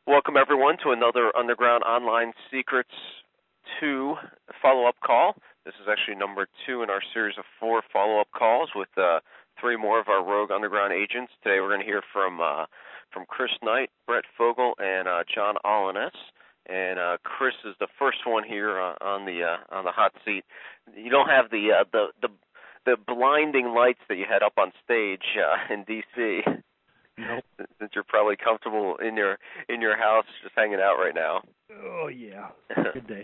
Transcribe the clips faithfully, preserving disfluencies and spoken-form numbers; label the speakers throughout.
Speaker 1: Welcome, everyone, to another Underground Online Secrets two follow-up call. This is actually number two in our series of four follow-up calls with uh, three more of our rogue Underground agents. Today we're going to hear from uh, from Chris Knight, Brett Fogel, and uh, John Alanis. And uh, Chris is the first one here uh, on the uh, on the hot seat. You don't have the uh, the the the blinding lights that you had up on stage uh, in D C
Speaker 2: Nope.
Speaker 1: Since you're probably comfortable in your in your house, just hanging out right now.
Speaker 2: Oh yeah, good day.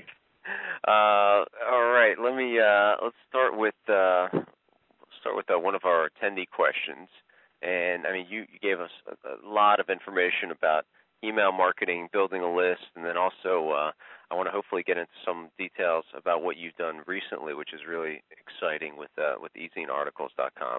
Speaker 1: uh, all right, let me uh, let's start with uh, start with uh, one of our attendee questions. And I mean, you, you gave us a, a lot of information about email marketing, building a list, and then also uh, I want to hopefully get into some details about what you've done recently, which is really exciting with uh, with e zine articles dot com.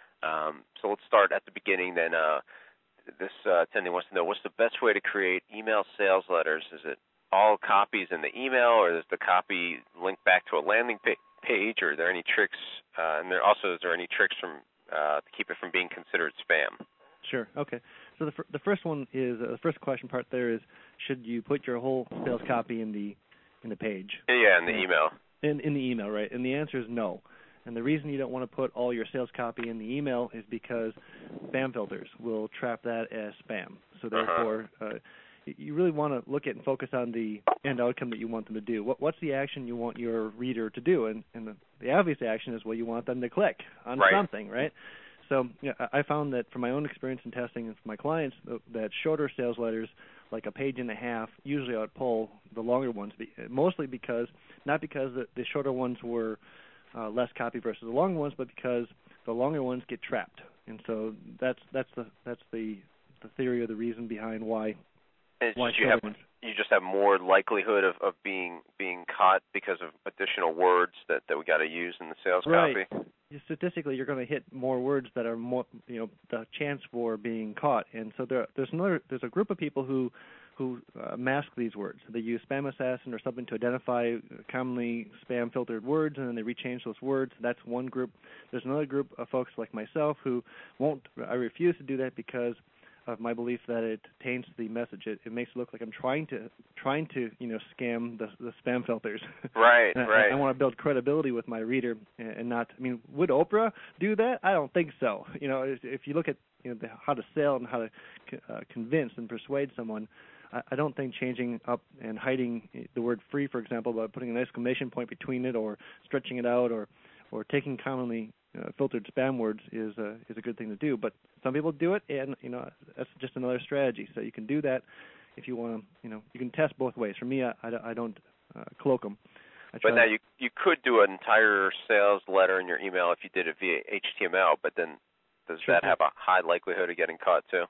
Speaker 1: Um, so let's start at the beginning then. Uh, this uh, attendee wants to know, what's the best way to create email sales letters? Is it all copies in the email, or does the copy link back to a landing pa- page, or are there any tricks? Uh, and there also, is there any tricks from uh, to keep it from being considered spam?
Speaker 2: Sure. Okay. So the fir- the first one is uh, the first question part there is, should you put your whole sales copy in the in the page?
Speaker 1: Yeah, in the
Speaker 2: and,
Speaker 1: email.
Speaker 2: In in the email, right? And the answer is no. And the reason you don't want to put all your sales copy in the email is because spam filters will trap that as spam. So therefore, uh-huh. uh, you really want to look at and focus on the end outcome that you want them to do. What, what's the action you want your reader to do? And, and the, the obvious action is, well, you want them to click on
Speaker 1: right.
Speaker 2: something, right? So you know, I found that from my own experience in testing and from my clients, that shorter sales letters, like a page and a half, usually outpull the longer ones, mostly because, not because the, the shorter ones were Uh, less copy versus the longer ones, but because the longer ones get trapped, and so that's that's the that's the the theory or the reason behind why.
Speaker 1: And
Speaker 2: why
Speaker 1: you have ones. You just have more likelihood of, of being being caught because of additional words that, that we got to use in the sales
Speaker 2: right.
Speaker 1: copy.
Speaker 2: Statistically, you're going to hit more words that are more, you know, the chance for being caught, and so there there's another there's a group of people who. who uh, mask these words. They use Spam Assassin or something to identify commonly spam-filtered words, and then they rechange those words. That's one group. There's another group of folks like myself who won't, I refuse to do that because of my belief that it taints the message. It, it makes it look like I'm trying to, trying to, you know, scam the, the spam filters.
Speaker 1: Right, right.
Speaker 2: I, I want to build credibility with my reader and not, I mean, would Oprah do that? I don't think so. You know, if, if you look at, you know, the, how to sell and how to uh, convince and persuade someone, I don't think changing up and hiding the word free, for example, by putting an exclamation point between it or stretching it out or, or taking commonly uh, filtered spam words is a, is a good thing to do. But some people do it, and, you know, that's just another strategy. So you can do that if you want to, you know, you can test both ways. For me, I, I, I don't uh, cloak them.
Speaker 1: But now you you could do an entire sales letter in your email if you did it via H T M L, but then does
Speaker 2: sure.
Speaker 1: that have a high likelihood of getting caught too?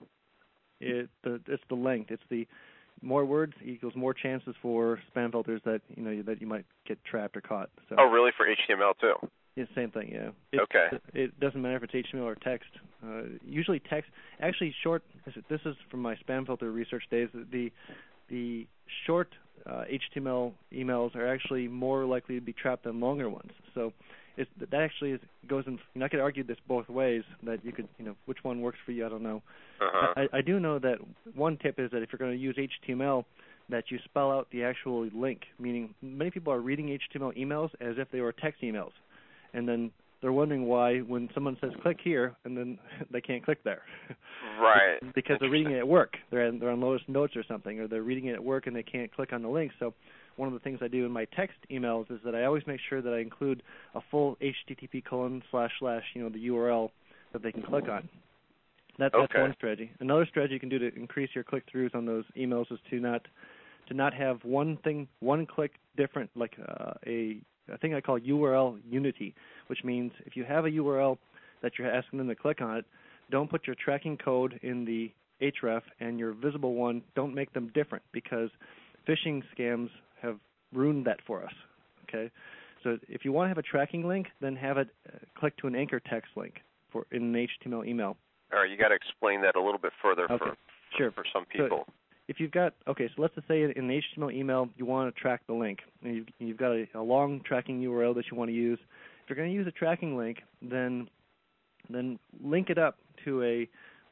Speaker 2: It, the, it's the length. It's the more words equals more chances for spam filters that you know that you might get trapped or caught. So.
Speaker 1: Oh, really? For H T M L too?
Speaker 2: Yeah, same thing. Yeah. It,
Speaker 1: okay.
Speaker 2: It, it doesn't matter if it's H T M L or text. Uh, usually text. Actually, short. This is from my spam filter research days. The the short uh, H T M L emails are actually more likely to be trapped than longer ones. So. It's, that actually is, goes in. You know, I could argue this both ways. That you could, you know, which one works for you. I don't know.
Speaker 1: Uh-huh.
Speaker 2: I, I do know that one tip is that if you're going to use H T M L, that you spell out the actual link. Meaning, many people are reading H T M L emails as if they were text emails, and then they're wondering why when someone says click here, and then they can't click there.
Speaker 1: Right.
Speaker 2: Because they're reading it at work. They're they're on Lotus Notes or something, or they're reading it at work and they can't click on the link. So. One of the things I do in my text emails is that I always make sure that I include a full H T T P colon slash slash, you know, the U R L that they can click on. That, that's
Speaker 1: okay.
Speaker 2: one strategy. Another strategy you can do to increase your click-throughs on those emails is to not to not have one thing, one click different, like uh, a, a thing I call U R L unity, which means if you have a U R L that you're asking them to click on it, don't put your tracking code in the href and your visible one, don't make them different because phishing scams have ruined that for us, okay? So if you want to have a tracking link, then have it uh, click to an anchor text link for in an H T M L email.
Speaker 1: All right, you got to explain that a little bit further
Speaker 2: okay.
Speaker 1: for,
Speaker 2: sure.
Speaker 1: for some people.
Speaker 2: So if you've got, okay, so let's just say in an H T M L email you want to track the link, and you've, you've got a, a long tracking U R L that you want to use. If you're going to use a tracking link, then then link it up to a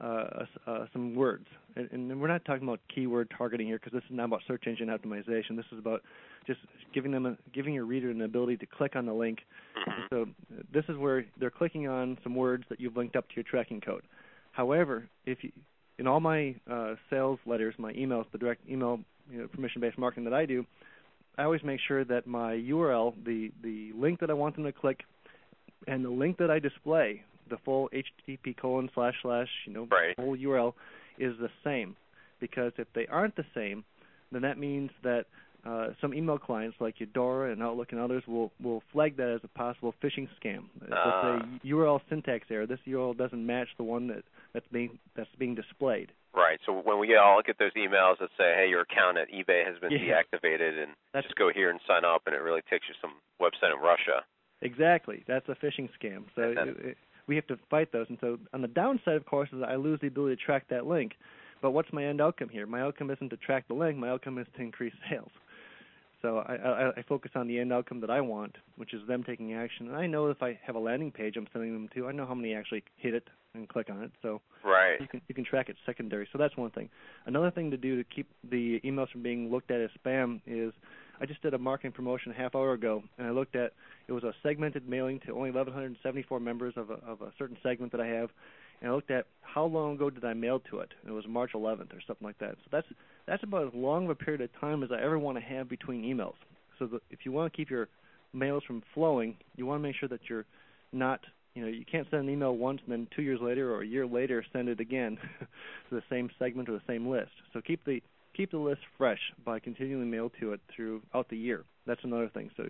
Speaker 2: uh, uh, some words. And, and we're not talking about keyword targeting here because this is not about search engine optimization. This is about just giving them a, giving your reader an ability to click on the link.
Speaker 1: Mm-hmm.
Speaker 2: So this is where they're clicking on some words that you've linked up to your tracking code. However, if you, in all my uh, sales letters, my emails, the direct email you know, permission-based marketing that I do, I always make sure that my U R L, the, the link that I want them to click, and the link that I display, the full H T T P colon slash slash, you know,
Speaker 1: right.
Speaker 2: full U R L, is the same. Because if they aren't the same, then that means that uh, some email clients like Eudora and Outlook and others will, will flag that as a possible phishing scam.
Speaker 1: Uh.
Speaker 2: They'll say U R L syntax error. This U R L doesn't match the one that, that's being that's being displayed.
Speaker 1: Right. So when we all get those emails that say, "Hey, your account at eBay has been
Speaker 2: yeah.
Speaker 1: deactivated," and
Speaker 2: that's,
Speaker 1: just go here and sign up, and it really takes you some website in Russia.
Speaker 2: Exactly. That's a phishing scam. So it, it, we have to fight those. And so on the downside, of course, is that I lose the ability to track that link. But what's my end outcome here? My outcome isn't to track the link. My outcome is to increase sales. So I, I, I focus on the end outcome that I want, which is them taking action. And I know if I have a landing page I'm sending them to, I know how many actually hit it and click on it. So
Speaker 1: right.
Speaker 2: you can you can track it secondary. So that's one thing. Another thing to do to keep the emails from being looked at as spam is I just did a marketing promotion a half hour ago, and I looked at it was a segmented mailing to only eleven seventy-four members of a, of a certain segment that I have, and I looked at how long ago did I mail to it. And it was March eleventh or something like that. So that's that's about as long of a period of time as I ever want to have between emails. So that if you want to keep your mails from flowing, you want to make sure that you're not, you know, you can't send an email once and then two years later or a year later send it again to the same segment or the same list. So keep the keep the list fresh by continually mail to it throughout the year. That's another thing. So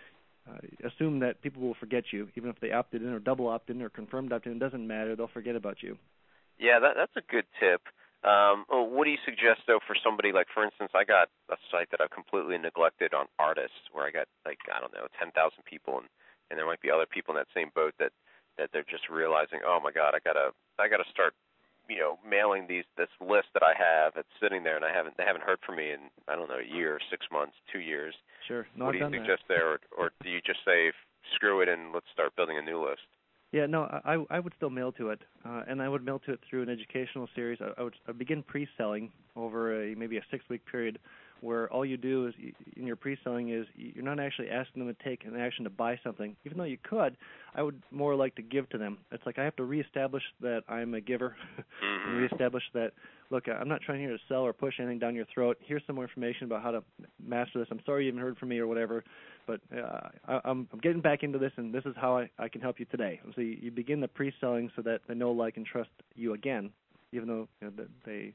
Speaker 2: uh, assume that people will forget you, even if they opted in or double opted in or confirmed opted in. It doesn't matter. They'll forget about you.
Speaker 1: Yeah, that, that's a good tip. Um, well, what do you suggest, though, for somebody like, for instance, I got a site that I've completely neglected on artists where I got, like, I don't know, ten thousand people, and, and there might be other people in that same boat that, that they're just realizing, oh, my God, I got to I gotta start, you know, mailing these this list that I have. It's sitting there, and I haven't they haven't heard from me in, I don't know, a year, six months, two years.
Speaker 2: Sure. No,
Speaker 1: what
Speaker 2: I've
Speaker 1: do you
Speaker 2: done
Speaker 1: suggest
Speaker 2: that.
Speaker 1: there, or, or do you just say, screw it and let's start building a new list?
Speaker 2: Yeah, no, I I would still mail to it, uh, and I would mail to it through an educational series. I, I would I'd begin pre-selling over a maybe a six-week period, where all you do is you, in your pre-selling is you're not actually asking them to take an action to buy something, even though you could. I would more like to give to them. It's like I have to reestablish that I'm a giver, and reestablish that, look, I'm not trying here to sell or push anything down your throat. Here's some more information about how to master this. I'm sorry you haven't heard from me or whatever, but uh, I, I'm, I'm getting back into this, and this is how I, I can help you today. So you, you begin the pre-selling so that they know, like, and trust you again, even though you know, they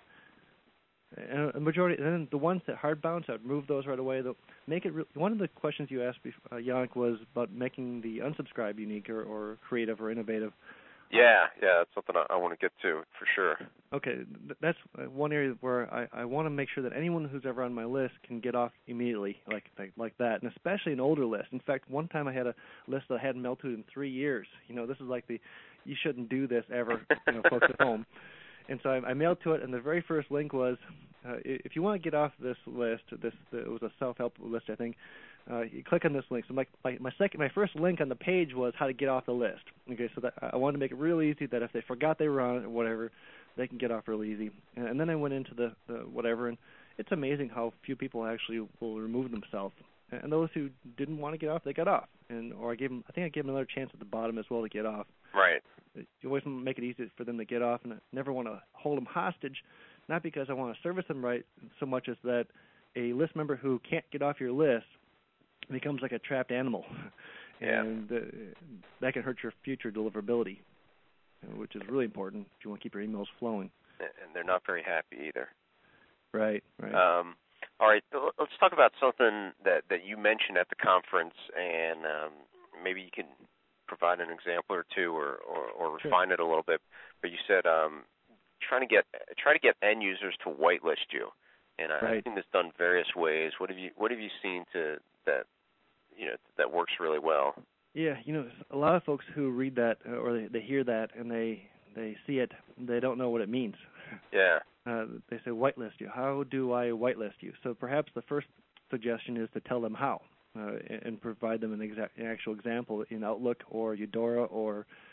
Speaker 2: and a majority. And then the ones that hard bounce, I'd remove those right away. Though, make it. Re- one of the questions you asked, before, uh, Yannick, was about making the unsubscribe unique or, or creative or innovative.
Speaker 1: Yeah, yeah, that's something I, I want to get to for sure.
Speaker 2: Okay, th- that's one area where I, I want to make sure that anyone who's ever on my list can get off immediately, like, like like that, and especially an older list. In fact, one time I had a list that I hadn't mailed to in three years. You know, this is like the, you shouldn't do this ever, you know, folks at home. And so I, I mailed to it, and the very first link was, uh, if you want to get off this list, this the, it was a self-help list, I think. Uh, you click on this link. So my, my my second, my first link on the page was how to get off the list. Okay, so that I wanted to make it real easy that if they forgot they were on it or whatever, they can get off really easy. And, and then I went into the, the whatever, and it's amazing how few people actually will remove themselves. And those who didn't want to get off, they got off. And or I gave them, I think I gave them another chance at the bottom as well to get off.
Speaker 1: Right.
Speaker 2: You always want to make it easy for them to get off, and I never want to hold them hostage, not because I want to service them right so much as that a list member who can't get off your list becomes like a trapped animal,
Speaker 1: yeah.
Speaker 2: and uh, that can hurt your future deliverability, which is really important if you want to keep your emails flowing.
Speaker 1: And they're not very happy either.
Speaker 2: Right, right.
Speaker 1: Um, all right, let's talk about something that, that you mentioned at the conference, and um, maybe you can provide an example or two, or, or, or refine
Speaker 2: sure.
Speaker 1: it a little bit. But you said um, trying to get try to get end users to whitelist you, and I,
Speaker 2: right.
Speaker 1: I've seen this done various ways. What have you What have you seen to that you know that works really well?
Speaker 2: Yeah, you know, a lot of folks who read that uh, or they, they hear that and they they see it, they don't know what it means.
Speaker 1: Yeah.
Speaker 2: Uh, they say whitelist you. How do I whitelist you? So perhaps the first suggestion is to tell them how, uh, and, and provide them an, exact, an actual example in Outlook or Eudora or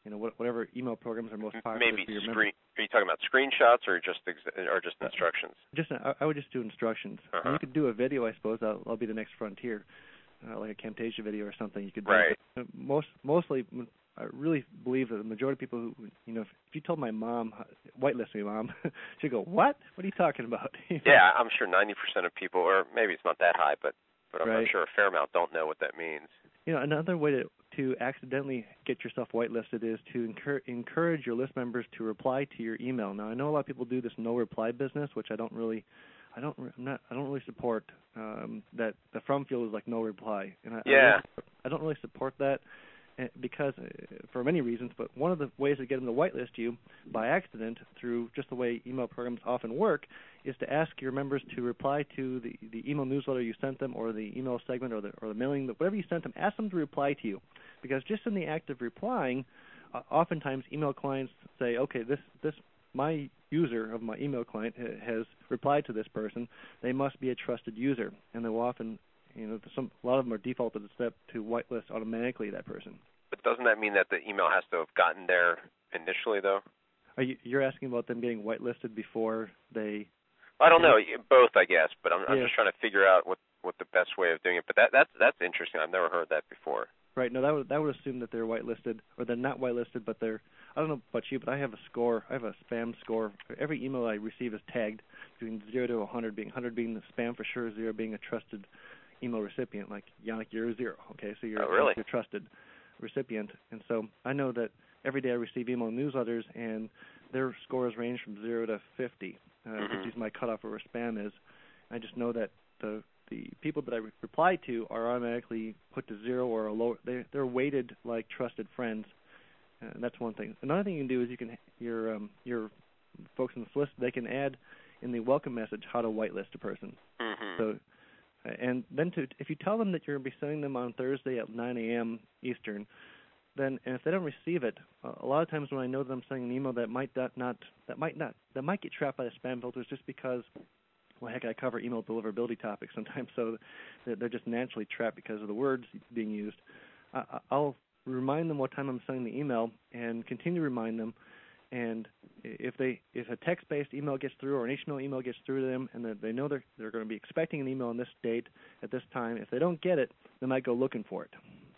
Speaker 2: you know, whatever email programs are most popular
Speaker 1: Maybe
Speaker 2: for your
Speaker 1: screen.
Speaker 2: members.
Speaker 1: Are you talking about screenshots or just ex- or just instructions?
Speaker 2: Uh, just I, I would just do instructions.
Speaker 1: Uh-huh.
Speaker 2: And you could do a video, I suppose. I'll, I'll be the next frontier, uh, like a Camtasia video or something. You could do.
Speaker 1: Right.
Speaker 2: But most mostly, I really believe that the majority of people who, you know, if, if you told my mom, whitelist me, mom, she'd go, "What? What are you talking about?" You know?
Speaker 1: Yeah, I'm sure ninety percent of people, or maybe it's not that high, but but I'm,
Speaker 2: right.
Speaker 1: I'm sure a fair amount don't know what that means.
Speaker 2: You know, another way to to accidentally get yourself whitelisted is to encourage encourage your list members to reply to your email. Now, I know a lot of people do this no reply business, which I don't really, I don't, I'm not, I don't really support. Um, that the from field is like no reply, and I,
Speaker 1: Yeah.
Speaker 2: I, really, I don't really support that because uh, for many reasons. But one of the ways to get them to whitelist you by accident through just the way email programs often work is to ask your members to reply to the, the email newsletter you sent them, or the email segment, or the or the mailing, whatever you sent them. Ask them to reply to you, because just in the act of replying, uh, oftentimes email clients say, okay, this this my user of my email client ha- has replied to this person. They must be a trusted user, and they will often, you know, some a lot of them are defaulted to step to whitelist automatically that person.
Speaker 1: But doesn't that mean that the email has to have gotten there initially, though?
Speaker 2: Are you you're asking about them getting whitelisted before they?
Speaker 1: I don't know, both, I guess, but I'm, I'm
Speaker 2: yeah.
Speaker 1: just trying to figure out what, what the best way of doing it. But that that's that's interesting. I've never heard that before.
Speaker 2: Right. No, that would that would assume that they're whitelisted, or they're not whitelisted, but they're. I don't know about you, but I have a score. I have a spam score. Every email I receive is tagged between zero to one hundred, being one hundred being the spam for sure, zero being a trusted email recipient. Like Yannick, you're a zero. Okay, so you're
Speaker 1: oh, really?
Speaker 2: you're a trusted recipient, and so I know that every day I receive email newsletters, and their scores range from zero to fifty. Uh,
Speaker 1: mm-hmm.
Speaker 2: Which is my cutoff for where spam is. I just know that the the people that I re- reply to are automatically put to zero or a lower. They they're weighted like trusted friends, uh, and that's one thing. Another thing you can do is you can your um, your folks in this list, they can add in the welcome message how to whitelist a person.
Speaker 1: Mm-hmm.
Speaker 2: So, uh, and then to if you tell them that you're going to be sending them on Thursday at nine a.m. Eastern, then and if they don't receive it, uh, a lot of times when I know that I'm sending an email that might not, not that might not that might get trapped by the spam filters just because, well, heck, I cover email deliverability topics sometimes, so they're, they're just naturally trapped because of the words being used. Uh, I'll remind them what time I'm sending the email and continue to remind them. And if they if a text-based email gets through or an H T M L email gets through to them, and that they know they're they're going to be expecting an email on this date at this time, if they don't get it, they might go looking for it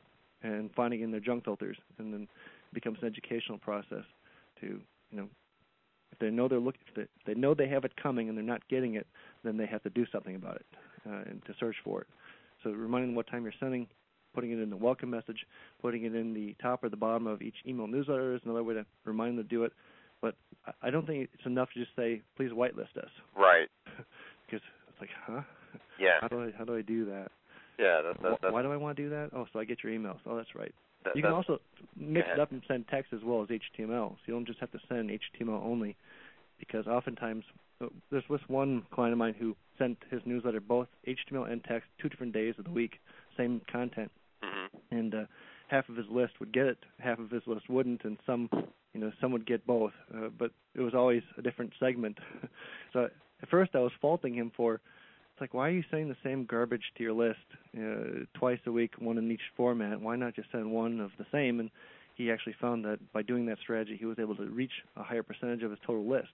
Speaker 2: and finding it in their junk filters, and then it becomes an educational process to, you know, if they know they're look, if they, if they know they have it coming and they're not getting it, then they have to do something about it uh, and to search for it. So reminding them what time you're sending, putting it in the welcome message, putting it in the top or the bottom of each email newsletter is another way to remind them to do it. But I don't think it's enough to just say, please whitelist us.
Speaker 1: Right.
Speaker 2: Because it's like, huh?
Speaker 1: Yeah.
Speaker 2: How do I how do I do that?
Speaker 1: Yeah. That, that, that's,
Speaker 2: Why do I want to do that? Oh, so I get your emails. Oh, that's right.
Speaker 1: that,
Speaker 2: you can also mix it
Speaker 1: yeah.
Speaker 2: up and send text as well as H T M L. So you don't just have to send H T M L only, because oftentimes uh, there's this one client of mine who sent his newsletter both H T M L and text two different days of the week, same content,
Speaker 1: mm-hmm.
Speaker 2: and uh, half of his list would get it, half of his list wouldn't, and some, you know, some would get both. Uh, but it was always a different segment. So at first I was faulting him for. It's like, why are you sending the same garbage to your list uh, twice a week, one in each format? Why not just send one of the same? And he actually found that by doing that strategy, he was able to reach a higher percentage of his total list.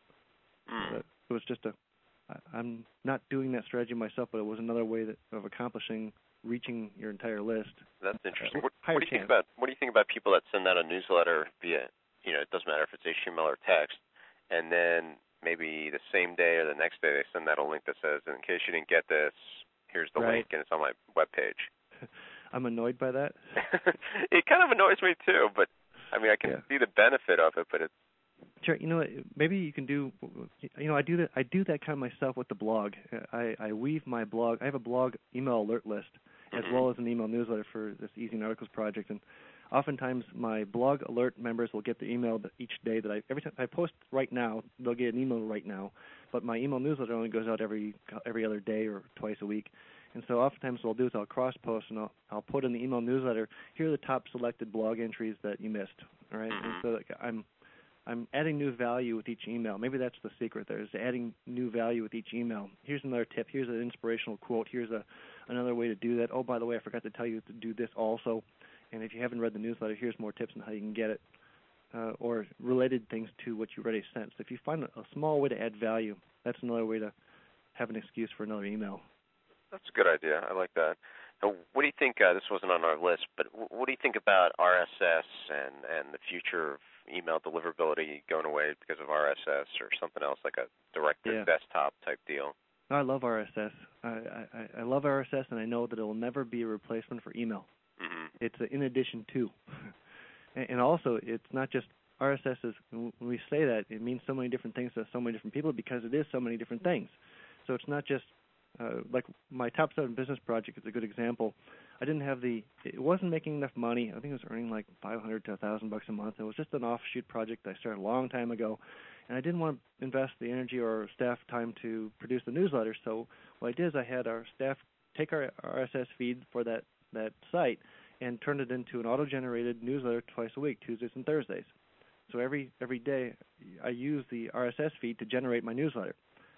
Speaker 1: Mm.
Speaker 2: But it was just a, I, I'm not doing that strategy myself, but it was another way that, of accomplishing reaching your entire list.
Speaker 1: That's interesting.
Speaker 2: Uh,
Speaker 1: what, what do you think about what do you think about people that send out a newsletter via, you know, it doesn't matter if it's H T M L or text, and then maybe the same day or the next day they send out a link that says, in case you didn't get this, here's the
Speaker 2: right.
Speaker 1: link, and it's on my webpage.
Speaker 2: I'm annoyed by that.
Speaker 1: It kind of annoys me too, but I mean, I can
Speaker 2: yeah.
Speaker 1: see the benefit of it, but it's
Speaker 2: sure. You know what? Maybe you can do. You know, I do that. I do that kind of myself with the blog. I, I weave my blog. I have a blog email alert list as
Speaker 1: mm-hmm.
Speaker 2: well as an email newsletter for this Easy Articles project, and oftentimes my blog alert members will get the email that each day that I every time I post right now, they'll get an email right now. But my email newsletter only goes out every every other day or twice a week. And so oftentimes what I'll do is I'll cross-post and I'll, I'll put in the email newsletter, here are the top selected blog entries that you missed, all right?
Speaker 1: Mm-hmm.
Speaker 2: And so like, I'm I'm adding new value with each email. Maybe that's the secret there, is adding new value with each email. Here's another tip. Here's an inspirational quote. Here's a another way to do that. Oh, by the way, I forgot to tell you to do this also. And if you haven't read the newsletter, here's more tips on how you can get it. uh, or related things to what you already sent. So if you find a, a small way to add value, that's another way to have an excuse for another email.
Speaker 1: That's a good idea. I like that. Now, what do you think, uh, this wasn't on our list, but what do you think about R S S and, and the future of email deliverability going away because of R S S or something else like a direct-to-desktop type deal?
Speaker 2: I love R S S. I, I, I love R S S, and I know that it will never be a replacement for email.
Speaker 1: Mm-hmm.
Speaker 2: It's a, in addition to. and, and also, it's not just R S S is, when we say that, it means so many different things to so many different people because it is so many different things. So it's not just, uh, like my Top seven Business project is a good example. I didn't have the, it wasn't making enough money. I think it was earning like five hundred to one thousand bucks a month. It was just an offshoot project I started a long time ago. And I didn't want to invest the energy or staff time to produce the newsletter. So what I did is I had our staff take our R S S feed for that, that site and turn it into an auto-generated newsletter twice a week, Tuesdays and Thursdays. So every every day I use the R S S feed to generate my newsletter.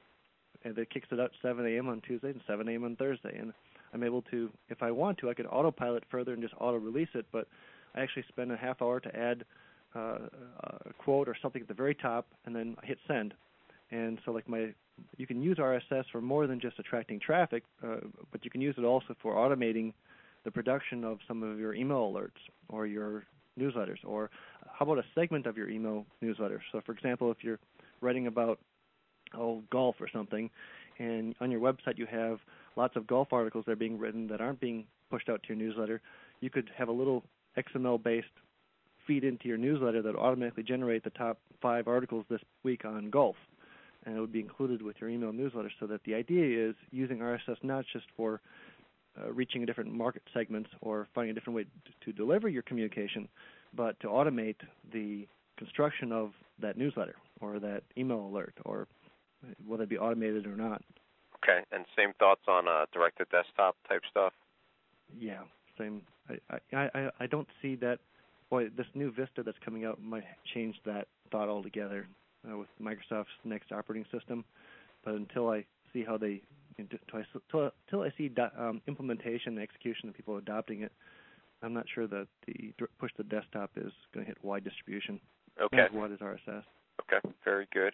Speaker 2: And it kicks it out seven a.m. on Tuesday and seven a.m. on Thursday. And I'm able to, if I want to, I could autopilot further and just auto-release it, but I actually spend a half hour to add uh, a quote or something at the very top, and then I hit send. And so like my, you can use R S S for more than just attracting traffic, uh, but you can use it also for automating the production of some of your email alerts or your newsletters, or how about a segment of your email newsletter? So for example, if you're writing about oh, golf or something, and on your website you have lots of golf articles that are being written that aren't being pushed out to your newsletter, you could have a little X M L-based feed into your newsletter that will automatically generate the top five articles this week on golf. And it would be included with your email newsletter, so that the idea is using R S S not just for uh, reaching a different market segments or finding a different way to, to deliver your communication, but to automate the construction of that newsletter or that email alert, or whether it be automated or not.
Speaker 1: Okay, and same thoughts on uh, direct-to-desktop type stuff?
Speaker 2: Yeah, same. I, I, I, I don't see that. Boy, this new Vista that's coming out might change that thought altogether uh, with Microsoft's next operating system. But until I see how they, until I, until I see do, um, implementation and execution of people adopting it, I'm not sure that the push to desktop is going to hit wide distribution.
Speaker 1: Okay.
Speaker 2: As wide as R S S.
Speaker 1: Okay, very good.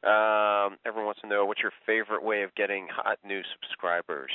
Speaker 1: Um, everyone wants to know, what's your favorite way of getting hot new subscribers?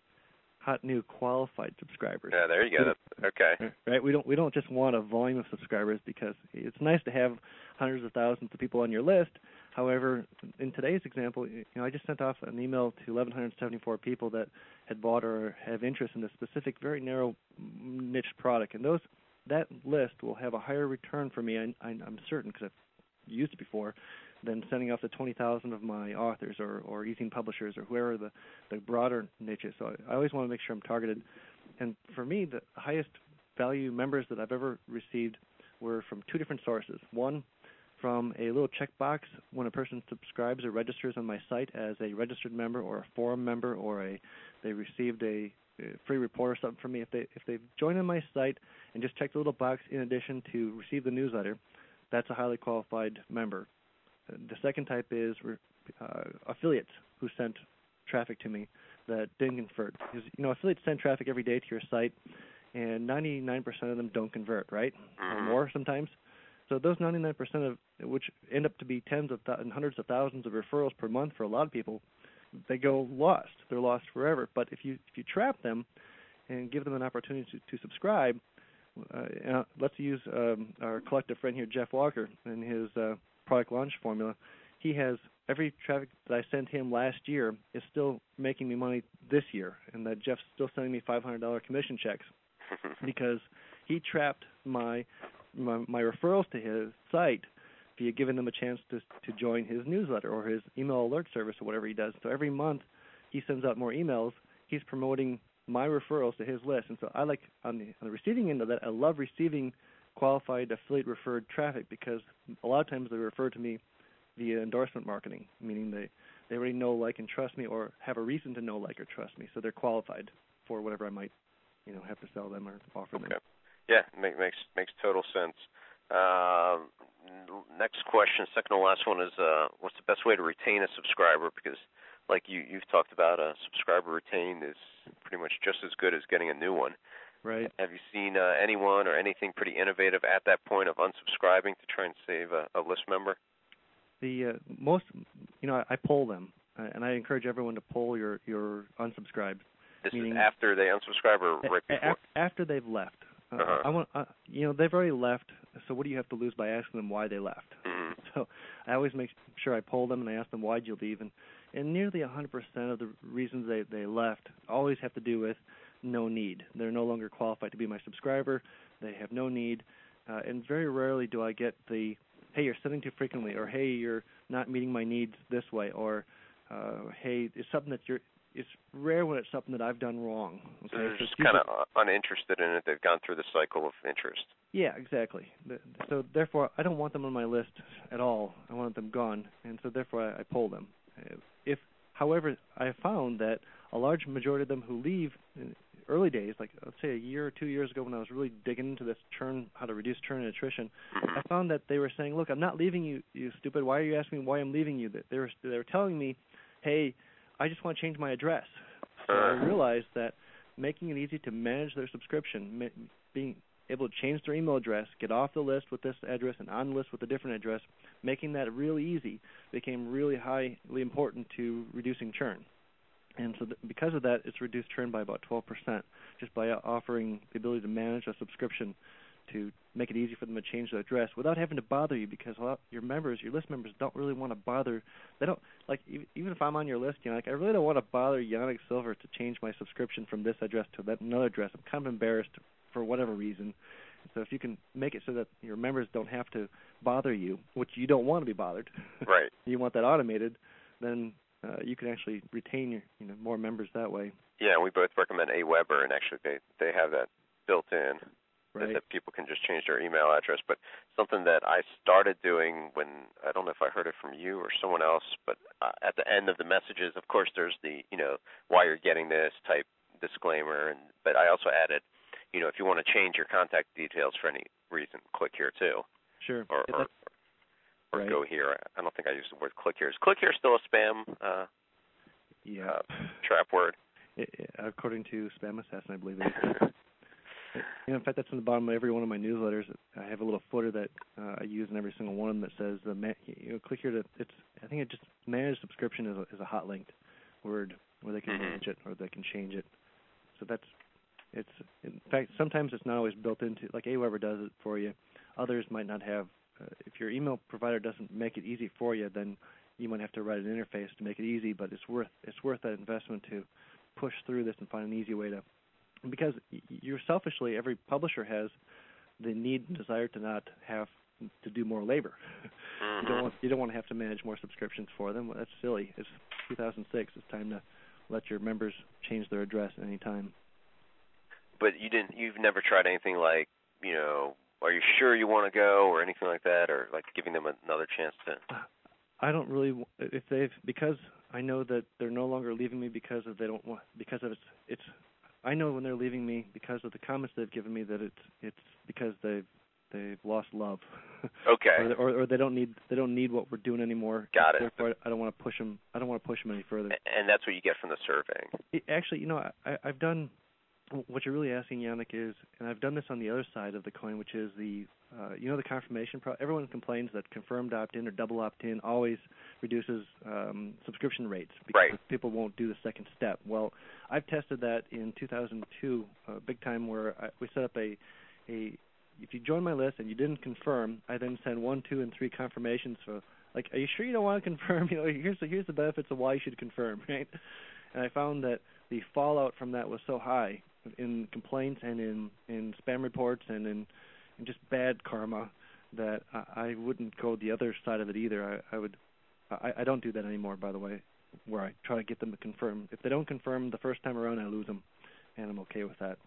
Speaker 2: Hot new qualified subscribers.
Speaker 1: Yeah, there you go. Okay.
Speaker 2: Right. We don't we don't just want a volume of subscribers, because it's nice to have hundreds of thousands of people on your list. However, in today's example, you know, I just sent off an email to eleven seventy-four people that had bought or have interest in a specific, very narrow niche product, and those that list will have a higher return for me. I, I, I'm certain, because I've used it before, than sending off to twenty thousand of my authors or, or eZine publishers or whoever the, the broader niches. So I, I always want to make sure I'm targeted. And for me, the highest value members that I've ever received were from two different sources. One, from a little checkbox when a person subscribes or registers on my site as a registered member or a forum member, or a they received a, a free report or something from me. If they if they've joined on my site and just checked the little box in addition to receive the newsletter, that's a highly qualified member. The second type is uh, affiliates who sent traffic to me that didn't convert. Because, you know, affiliates send traffic every day to your site, and ninety-nine percent of them don't convert, right?
Speaker 1: Mm-hmm.
Speaker 2: Or more sometimes. So those ninety-nine percent of, which end up to be tens of th- and hundreds of thousands of referrals per month for a lot of people, they go lost. They're lost forever. But if you if you trap them and give them an opportunity to, to subscribe, uh, let's use um, our collective friend here, Jeff Walker, and his uh, product launch formula. He has every traffic that I sent him last year is still making me money this year, and that Jeff's still sending me five hundred dollars commission checks because he trapped my, my my referrals to his site via giving them a chance to to join his newsletter or his email alert service or whatever he does. So every month he sends out more emails. He's promoting my referrals to his list, and so I like on the, on the receiving end of that, I love receiving qualified affiliate referred traffic, because a lot of times they refer to me via endorsement marketing, meaning they, they already know, like, and trust me, or have a reason to know, like, or trust me, so they're qualified for whatever I might, you know, have to sell them or offer
Speaker 1: okay.
Speaker 2: them.
Speaker 1: Yeah, make, makes makes total sense. Uh, next question, second to last one, is uh, what's the best way to retain a subscriber? Because, like you, you've talked about, a subscriber retained is pretty much just as good as getting a new one.
Speaker 2: Right.
Speaker 1: Have you seen uh, anyone or anything pretty innovative at that point of unsubscribing to try and save a, a list member?
Speaker 2: The uh, most, you know, I, I poll them, uh, and I encourage everyone to poll your your unsubscribed.
Speaker 1: This
Speaker 2: meaning,
Speaker 1: is after they unsubscribe or right before?
Speaker 2: A- after they've left. Uh,
Speaker 1: uh-huh.
Speaker 2: I want, uh, you know, they've already left. So what do you have to lose by asking them why they left?
Speaker 1: Mm-hmm.
Speaker 2: So I always make sure I poll them and I ask them why'd you leave, and and nearly one hundred percent of the reasons they they left always have to do with no need. They're no longer qualified to be my subscriber. They have no need, uh, and very rarely do I get the, hey, you're sending too frequently, or hey, you're not meeting my needs this way, or uh, hey, it's something that you're. It's rare when it's something that I've done wrong. Okay?
Speaker 1: So they're
Speaker 2: so
Speaker 1: just kind of uninterested in it. They've gone through the cycle of interest.
Speaker 2: Yeah, exactly. So therefore, I don't want them on my list at all. I want them gone, and so therefore I, I poll them. If, however, I have found that a large majority of them who leave in early days, like let's say a year or two years ago when I was really digging into this churn, how to reduce churn and attrition,
Speaker 1: mm-hmm.
Speaker 2: I found that they were saying, look, I'm not leaving you, you stupid. Why are you asking me why I'm leaving you? They were, they were telling me, hey, I just want to change my address. So I realized that making it easy to manage their subscription, being able to change their email address, get off the list with this address and on the list with a different address, making that really easy became really highly important to reducing churn. And so th- because of that, it's reduced churn by about twelve percent just by offering the ability to manage a subscription to make it easy for them to change their address without having to bother you, because a lot your members, your list members, don't really want to bother. They don't like even if I'm on your list, you know, like I really don't want to bother Yannick Silver to change my subscription from this address to that another address. I'm kind of embarrassed for whatever reason. So if you can make it so that your members don't have to bother you, which you don't want to be bothered,
Speaker 1: right?
Speaker 2: You want that automated, then uh, you can actually retain your, you know, more members that way.
Speaker 1: Yeah, we both recommend Aweber, and actually they they have that built in.
Speaker 2: Right.
Speaker 1: That, that people can just change their email address. But something that I started doing when, I don't know if I heard it from you or someone else, but uh, at the end of the messages, of course, there's the, you know, why you're getting this type disclaimer. And but I also added, you know, if you want to change your contact details for any reason, click here too.
Speaker 2: Sure.
Speaker 1: Or,
Speaker 2: yeah,
Speaker 1: or, or
Speaker 2: right.
Speaker 1: go here. I don't think I used the word click here. Is click here still a spam uh,
Speaker 2: yeah.
Speaker 1: uh, trap word?
Speaker 2: It, it, according to Spam Assassin, I believe it is. You know, in fact, that's in the bottom of every one of my newsletters. I have a little footer that uh, I use in every single one of them that says, uh, ma- you know, click here to, it's, I think it just, manage subscription is a, is a hot linked word where they can
Speaker 1: mm-hmm.
Speaker 2: manage it or they can change it. So that's, it's, in fact, sometimes it's not always built into, like Aweber does it for you. Others might not have, uh, if your email provider doesn't make it easy for you, then you might have to write an interface to make it easy, but it's worth, it's worth that investment to push through this and find an easy way to, because you're selfishly, every publisher has the need and desire to not have to do more labor.
Speaker 1: Mm-hmm.
Speaker 2: You don't want you don't want to have to manage more subscriptions for them. Well, that's silly. It's two thousand six. It's time to let your members change their address at any time.
Speaker 1: But you didn't. You've never tried anything like, you know, are you sure you want to go or anything like that, or like giving them another chance to?
Speaker 2: I don't really. If they've because I know that they're no longer leaving me because of they don't want because of it's it's. I know when they're leaving me because of the comments they've given me that it's it's because they've they've lost love.
Speaker 1: Okay.
Speaker 2: or, or or they don't need they don't need what we're doing anymore.
Speaker 1: Got it.
Speaker 2: Therefore, I don't want to push them. I don't want to push them any further.
Speaker 1: And that's what you get from the surveying.
Speaker 2: It, actually, you know, I, I've done what you're really asking, Yannick, is, and I've done this on the other side of the coin, which is the uh, you know the confirmation. Pro- everyone complains that confirmed opt-in or double opt-in always reduces um, subscription rates because
Speaker 1: right.
Speaker 2: people won't do the second step. Well, I've tested that in two thousand two, uh, big time, where I, we set up a a if you join my list and you didn't confirm, I then send one, two, and three confirmations. So, like, are you sure you don't want to confirm? You know, here's the here's the benefits of why you should confirm, right? And I found that the fallout from that was so high in complaints and in, in spam reports and in, in just bad karma that I, I wouldn't go the other side of it either. I, I would, I, I don't do that anymore, by the way, where I try to get them to confirm. If they don't confirm the first time around, I lose them, and I'm okay with that.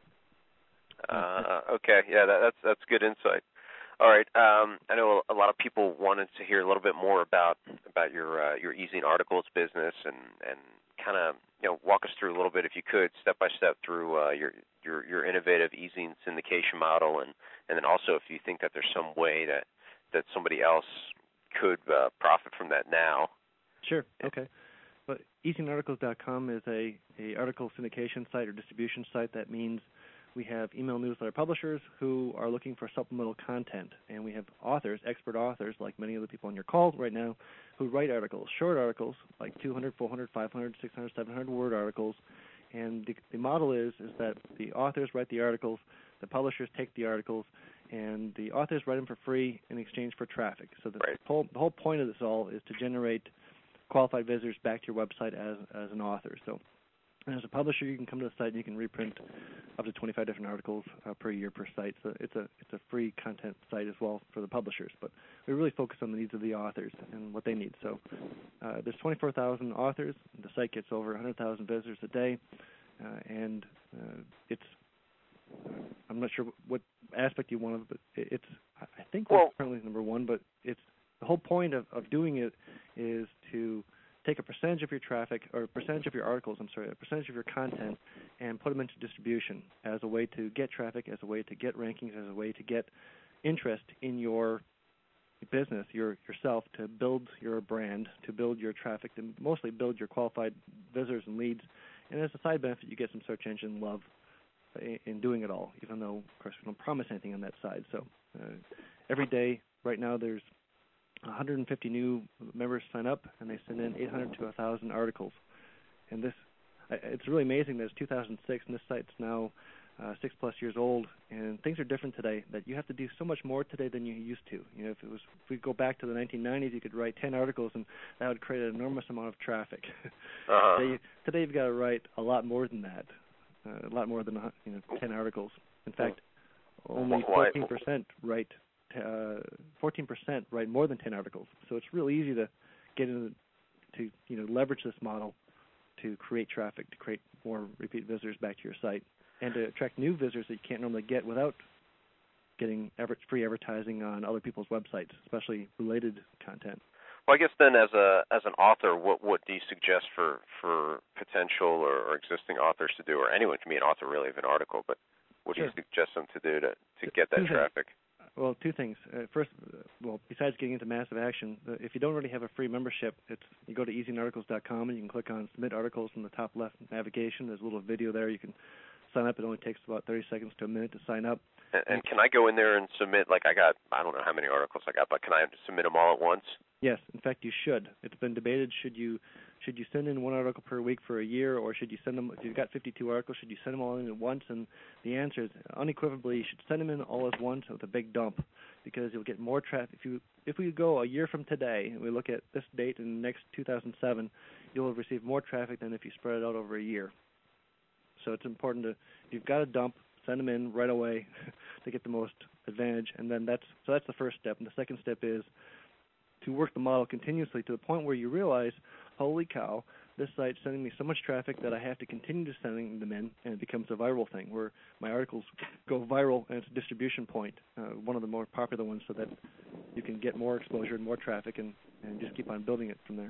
Speaker 1: Uh, okay, yeah, that, that's that's good insight. All right, um, I know a lot of people wanted to hear a little bit more about about your uh, your e-zine articles business and and kind of you know walk us through a little bit, if you could, step by step through uh, your your your innovative e-zine syndication model, and and then also if you think that there's some way that that somebody else could uh, profit from that now.
Speaker 2: Sure. Okay. But e zine articles dot com is a, a article syndication site or distribution site. That means we have email newsletter publishers who are looking for supplemental content, and we have authors, expert authors, like many of the people on your call right now, who write articles, short articles, like two hundred, four hundred, five hundred, six hundred, seven hundred word articles. And the, the model is is that the authors write the articles, the publishers take the articles, and the authors write them for free in exchange for traffic. So the,
Speaker 1: right.
Speaker 2: whole, the whole point of this all is to generate qualified visitors back to your website as as an author. So as a publisher, you can come to the site and you can reprint up to twenty-five different articles uh, per year per site. So it's a it's a free content site as well for the publishers. But we really focus on the needs of the authors and what they need. So uh, there's twenty-four thousand authors. The site gets over one hundred thousand visitors a day, uh, and uh, it's uh, I'm not sure what aspect you want, but it's I think we're
Speaker 1: well,
Speaker 2: currently number one. But it's the whole point of, of doing it is to take a percentage of your traffic, or a percentage of your articles, I'm sorry, a percentage of your content, and put them into distribution as a way to get traffic, as a way to get rankings, as a way to get interest in your business, your yourself, to build your brand, to build your traffic, to mostly build your qualified visitors and leads. And as a side benefit, you get some search engine love in, in doing it all, even though, of course, we don't promise anything on that side. So uh, every day, right now, there's one hundred fifty new members sign up, and they send in eight hundred to one thousand articles. And this, it's really amazing that it's two thousand six, and this site's now uh, six plus years old, and things are different today. That you have to do so much more today than you used to. You know, if it was, if we go back to the nineteen nineties, you could write ten articles, and that would create an enormous amount of traffic.
Speaker 1: Uh-huh.
Speaker 2: today, today, you've got to write a lot more than that, uh, a lot more than you know ten articles. In fact, only fourteen percent write. Uh, fourteen percent write more than ten articles. So it's really easy to get into, to you know, leverage this model to create traffic, to create more repeat visitors back to your site, and to attract new visitors that you can't normally get without getting free advertising on other people's websites, especially related content.
Speaker 1: Well, I guess then, as a as an author, what what do you suggest for for potential or, or existing authors to do, or anyone can be an author really of an article, but what
Speaker 2: Sure.
Speaker 1: do you suggest them to do to to get that traffic?
Speaker 2: Well, two things. Uh, first, uh, well, besides getting into massive action, uh, if you don't already have a free membership, it's you go to easy n articles dot com and you can click on Submit Articles in the top left navigation. There's a little video there. You can sign up. It only takes about thirty seconds to a minute to sign up.
Speaker 1: And, and can I go in there and submit, like I got, I don't know how many articles I got, but can I submit them all at once?
Speaker 2: Yes. In fact, you should. It's been debated. Should you should you send in one article per week for a year, or should you send them, if you've got fifty-two articles, should you send them all in at once? And the answer is unequivocally, you should send them in all at once with a big dump, because you'll get more traffic. If you if we go a year from today and we look at this date in next two thousand seven, you'll receive more traffic than if you spread it out over a year. So it's important to, if you've got a dump, send them in right away to get the most advantage. And then that's so that's the first step. And the second step is to work the model continuously to the point where you realize, holy cow, this site's sending me so much traffic that I have to continue to sending them in, and it becomes a viral thing where my articles go viral, and it's a distribution point, uh, one of the more popular ones, so that you can get more exposure and more traffic, and, and just keep on building it from there.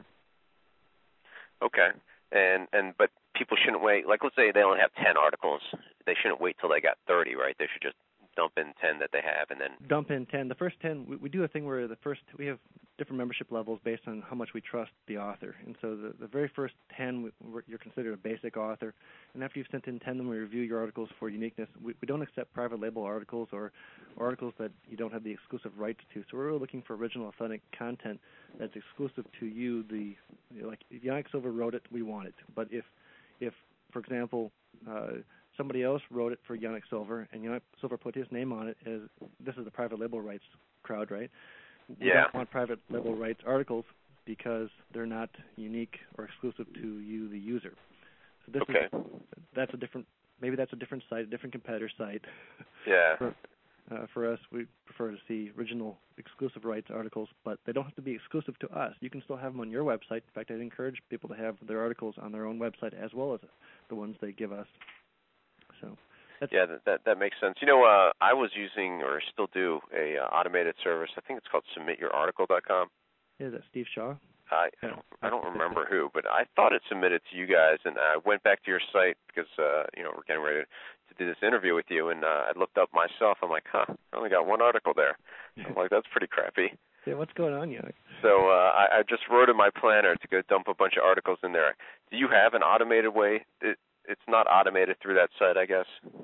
Speaker 1: Okay. And and but people shouldn't wait. Like, let's say they only have ten articles. They shouldn't wait till they got thirty, right? They should just dump in ten that they have, and then
Speaker 2: dump in ten. The first ten, we, we do a thing where the first we have different membership levels based on how much we trust the author. And so the, the very first ten, we, we're, you're considered a basic author. And after you've sent in ten, then we review your articles for uniqueness. We, we don't accept private label articles or, or articles that you don't have the exclusive rights to. So we're really looking for original, authentic content that's exclusive to you. The you know, like if Yannick Silver wrote it, we want it. But if, if for example, uh, somebody else wrote it for Yannick Silver, and Yannick Silver put his name on it, as this is the private label rights crowd, right? We
Speaker 1: yeah.
Speaker 2: don't want private label rights articles because they're not unique or exclusive to you, the user. So this
Speaker 1: okay.
Speaker 2: is that's a different. Maybe that's a different site, a different competitor site.
Speaker 1: Yeah.
Speaker 2: for, uh, for us, we prefer to see original, exclusive rights articles, but they don't have to be exclusive to us. You can still have them on your website. In fact, I'd encourage people to have their articles on their own website as well as the ones they give us. So. That's
Speaker 1: yeah, that, that that makes sense. You know, uh, I was using, or still do, a uh, automated service. I think it's called submit your article dot com.
Speaker 2: Is that Steve Shaw?
Speaker 1: I I don't, I don't remember who, but I thought it submitted to you guys, and I went back to your site because uh, you know we're getting ready to do this interview with you, and uh, I looked up myself. I'm like, huh, I only got one article there. I'm like, that's pretty crappy.
Speaker 2: Yeah, what's going on, Yannick?
Speaker 1: So uh, I, I just wrote in my planner to go dump a bunch of articles in there. Do you have an automated way? It, it's not automated through that site, I guess.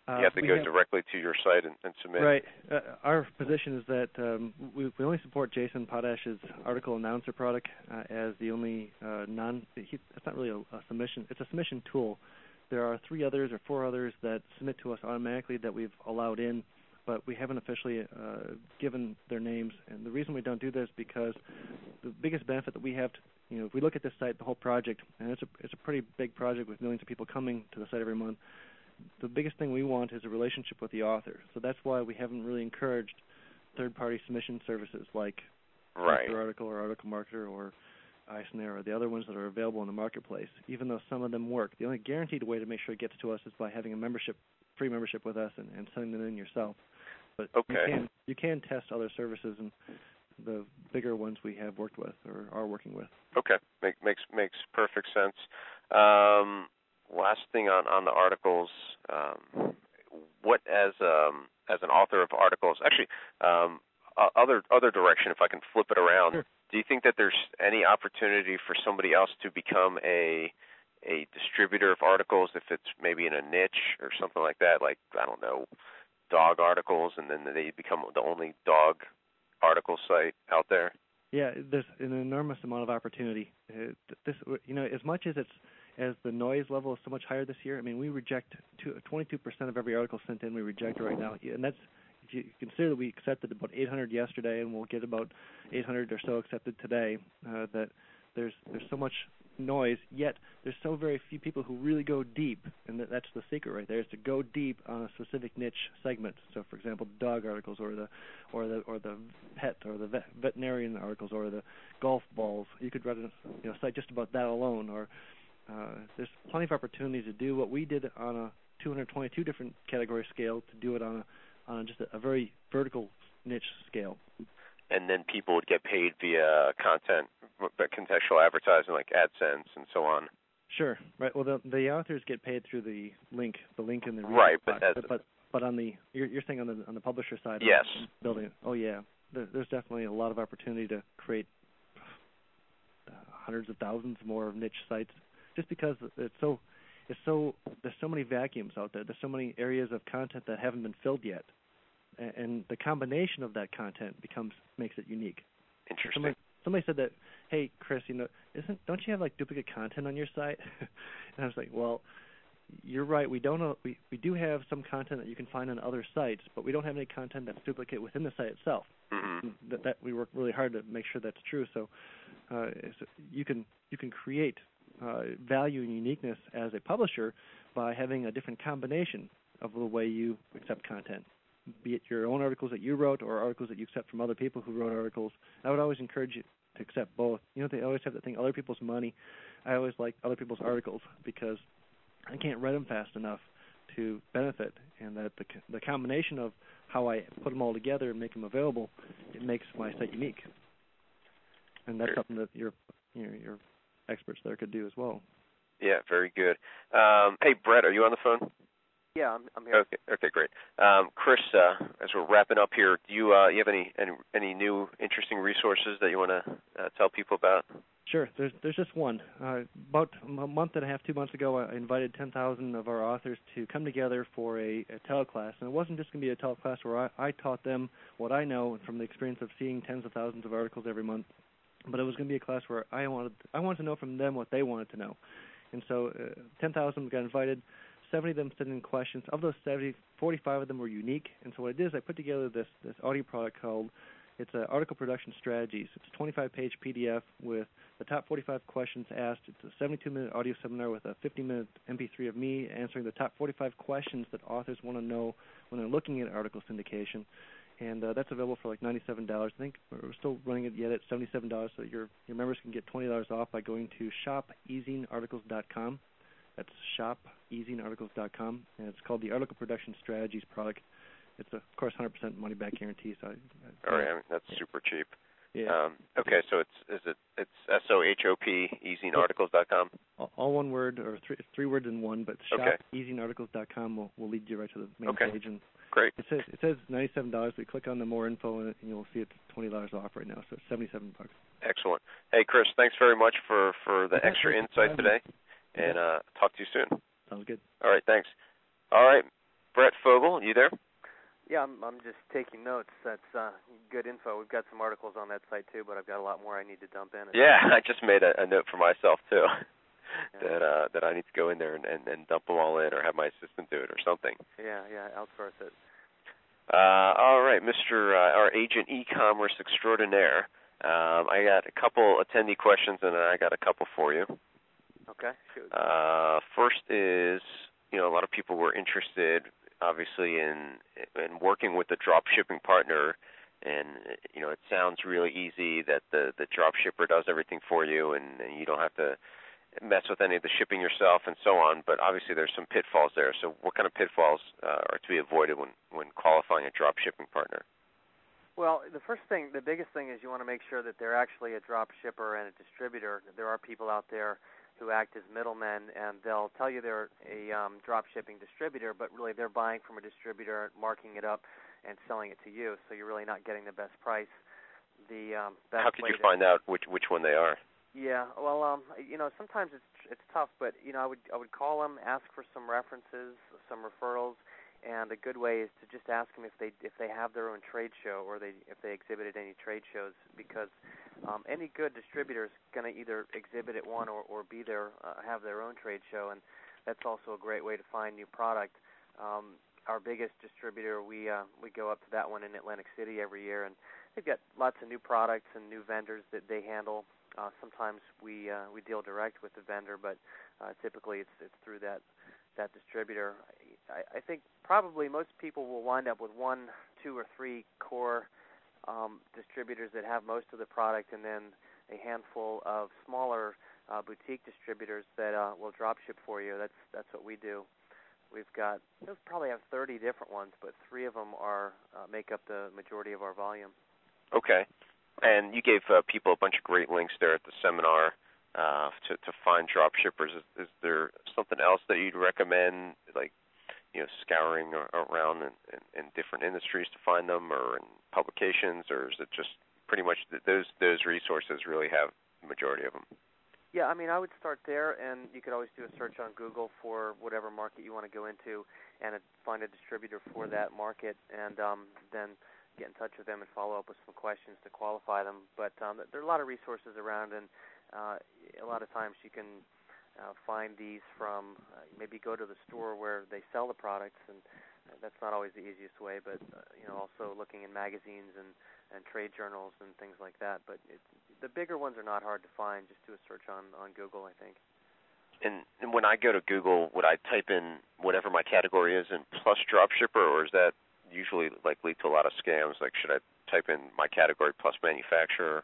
Speaker 2: Uh,
Speaker 1: you have to go
Speaker 2: have,
Speaker 1: directly to your site and, and submit.
Speaker 2: Right. Uh, our position is that um, we, we only support Jason Potash's article announcer product uh, as the only uh, non. He, it's not really a, a submission. It's a submission tool. There are three others or four others that submit to us automatically that we've allowed in, but we haven't officially uh, given their names. And the reason we don't do this is because the biggest benefit that we have, to, you know, if we look at this site, the whole project, and it's a it's a pretty big project with millions of people coming to the site every month. The biggest thing we want is a relationship with the author. So that's why we haven't really encouraged third-party submission services like
Speaker 1: right.
Speaker 2: Author Article or Article Marketer or iSnare or the other ones that are available in the marketplace, even though some of them work. The only guaranteed way to make sure it gets to us is by having a membership, free membership with us and, and sending it in yourself. But
Speaker 1: okay.
Speaker 2: you can you can test other services, and the bigger ones we have worked with or are working with.
Speaker 1: Okay, Make, makes makes perfect sense. Um, last thing on, on the articles, um, what as um, as an author of articles, actually, um, other other direction, if I can flip it around,
Speaker 2: sure.
Speaker 1: Do you think that there's any opportunity for somebody else to become a a distributor of articles if it's maybe in a niche or something like that, like, I don't know, dog articles, and then they become the only dog article site out there?
Speaker 2: Yeah, there's an enormous amount of opportunity. Uh, this, you know, as much as it's as the noise level is so much higher this year. I mean, we reject two, twenty-two percent of every article sent in. We reject right now, and that's if you consider that we accepted about eight hundred yesterday, and we'll get about eight hundred or so accepted today. Uh, that there's there's so much noise, yet there's so very few people who really go deep, and that, that's the secret right there, is to go deep on a specific niche segment. So, for example, dog articles, or the or the or the pet or the vet, veterinarian articles, or the golf balls. You could run a you know site just about that alone. Or uh, there's plenty of opportunities to do what we did on a two hundred twenty-two different category scale, to do it on a on just a, a very vertical niche scale.
Speaker 1: And then people would get paid via content, contextual advertising like AdSense and so on.
Speaker 2: Sure. Right. Well, the the authors get paid through the link, the link in the
Speaker 1: right, but
Speaker 2: box. but but but on the you're, you're saying on the on the publisher side.
Speaker 1: Yes.
Speaker 2: Of building. Oh yeah. There, there's definitely a lot of opportunity to create uh, hundreds of thousands more of niche sites, just because it's so it's so there's so many vacuums out there. There's so many areas of content that haven't been filled yet. And the combination of that content becomes makes it unique.
Speaker 1: Interesting.
Speaker 2: Somebody, somebody said that, hey, Chris, you know, isn't don't you have like duplicate content on your site? And I was like, well, you're right. We don't know, we we do have some content that you can find on other sites, but we don't have any content that's duplicate within the site itself.
Speaker 1: Mm-hmm.
Speaker 2: That, that we work really hard to make sure that's true. So, uh, so you can you can create uh, value and uniqueness as a publisher by having a different combination of the way you accept content, be it your own articles that you wrote or articles that you accept from other people who wrote articles. I would always encourage you to accept both. You know, they always have that thing, other people's money. I always like other people's articles because I can't read them fast enough to benefit, and that the the combination of how I put them all together and make them available, it makes my site unique. And that's something that your you know, your experts there could do as well.
Speaker 1: Yeah, very good. Um, hey, Brett, are you on the phone?
Speaker 3: Yeah, I'm, I'm here.
Speaker 1: Okay, okay, great. Um, Chris, uh, as we're wrapping up here, do you uh, you have any, any any new interesting resources that you want to uh, tell people about?
Speaker 2: Sure. There's there's just one. Uh, about a month and a half, two months ago, I invited ten thousand of our authors to come together for a, a teleclass, and it wasn't just going to be a teleclass where I, I taught them what I know from the experience of seeing tens of thousands of articles every month, but it was going to be a class where I wanted I wanted to know from them what they wanted to know, and so uh, ten thousand got invited. seventy of them sent in questions. Of those seventy, forty-five of them were unique. And so what I did is I put together this, this audio product called, it's a Article Production Strategies. It's a twenty-five page P D F with the top forty-five questions asked. It's a seventy-two minute audio seminar with a fifty minute M P three of me answering the top forty-five questions that authors want to know when they're looking at article syndication. And uh, that's available for like ninety-seven dollars. I think we're still running it yet at seventy-seven dollars, so your, your members can get twenty dollars off by going to shop easing articles dot com. That's shop easing articles dot com, and it's called the Article Production Strategies product. It's, a, of course, one hundred percent money-back guarantee. So, I, I,
Speaker 1: All right, I mean, that's
Speaker 2: yeah.
Speaker 1: super cheap.
Speaker 2: Yeah.
Speaker 1: Um, okay, so it's is it it's S O H O P easing articles dot com.
Speaker 2: All, all one word, or three three words in one, but shop easing articles dot com will will lead you right to the main
Speaker 1: okay.
Speaker 2: page. And
Speaker 1: great.
Speaker 2: It says it says ninety-seven dollars. We click on the more info, and you'll see it's twenty dollars off right now. So it's seventy-seven bucks.
Speaker 1: Excellent. Hey, Chris, thanks very much for for the extra insight today, and uh, talk to you soon.
Speaker 2: Sounds good.
Speaker 1: All right, thanks. All right, Brett Fogel, you there?
Speaker 3: Yeah, I'm, I'm just taking notes. That's uh, good info. We've got some articles on that site too, but I've got a lot more I need to dump in.
Speaker 1: Yeah, I just made a, a note for myself too,
Speaker 3: yeah.
Speaker 1: that uh, that I need to go in there and, and, and dump them all in, or have my assistant do it, or something.
Speaker 3: Yeah, yeah, outsource it.
Speaker 1: Uh, all right, Mister Uh, our agent e-commerce extraordinaire. Um, I got a couple attendee questions, and then I got a couple for you.
Speaker 3: Okay. Shoot.
Speaker 1: Uh, first is, you know, a lot of people were interested, obviously, in in working with a drop shipping partner, and you know, it sounds really easy that the the drop shipper does everything for you, and, and you don't have to mess with any of the shipping yourself and so on. But obviously, there's some pitfalls there. So, what kind of pitfalls uh, are to be avoided when when qualifying a drop shipping partner?
Speaker 3: Well, the first thing, the biggest thing is you want to make sure that they're actually a drop shipper and a distributor. There are people out there who act as middlemen, and they'll tell you they're a um, drop shipping distributor, but really they're buying from a distributor, marking it up, and selling it to you. So you're really not getting the best price. The um, best
Speaker 1: How could you
Speaker 3: to,
Speaker 1: find out which which one they are?
Speaker 3: Yeah, well, um, you know, sometimes it's it's tough, but you know, I would I would call them, ask for some references, some referrals. And a good way is to just ask them if they if they have their own trade show, or they if they exhibited any trade shows, because um, any good distributor is going to either exhibit at one or, or be there, uh, have their own trade show, and that's also a great way to find new product. Um, our biggest distributor, we uh, we go up to that one in Atlantic City every year, and they've got lots of new products and new vendors that they handle. Uh, sometimes we uh, we deal direct with the vendor, but uh, typically it's it's through that that distributor. I, I think probably most people will wind up with one, two, or three core um, distributors that have most of the product, and then a handful of smaller uh, boutique distributors that uh, will drop ship for you. That's that's what we do. We've got we'll probably have thirty different ones, but three of them are uh, make up the majority of our volume.
Speaker 1: Okay, and you gave uh, people a bunch of great links there at the seminar. Uh, to, to find drop shippers, is, is there something else that you'd recommend, like, you know, scouring around in, in, in different industries to find them, or in publications, or is it just pretty much that those those resources really have the majority of them?
Speaker 3: Yeah, I mean, I would start there, and you could always do a search on Google for whatever market you want to go into, and find a distributor for that market, and um, then get in touch with them and follow up with some questions to qualify them. But um, there are a lot of resources around, and uh, a lot of times you can uh, find these from uh, maybe go to the store where they sell the products, and that's not always the easiest way, but uh, you know, also looking in magazines and, and trade journals and things like that. But it, the bigger ones are not hard to find. Just do a search on, on Google, I think.
Speaker 1: And, and when I go to Google, would I type in whatever my category is and plus drop shipper, or is that usually like lead to a lot of scams? Like, should I type in my category plus manufacturer?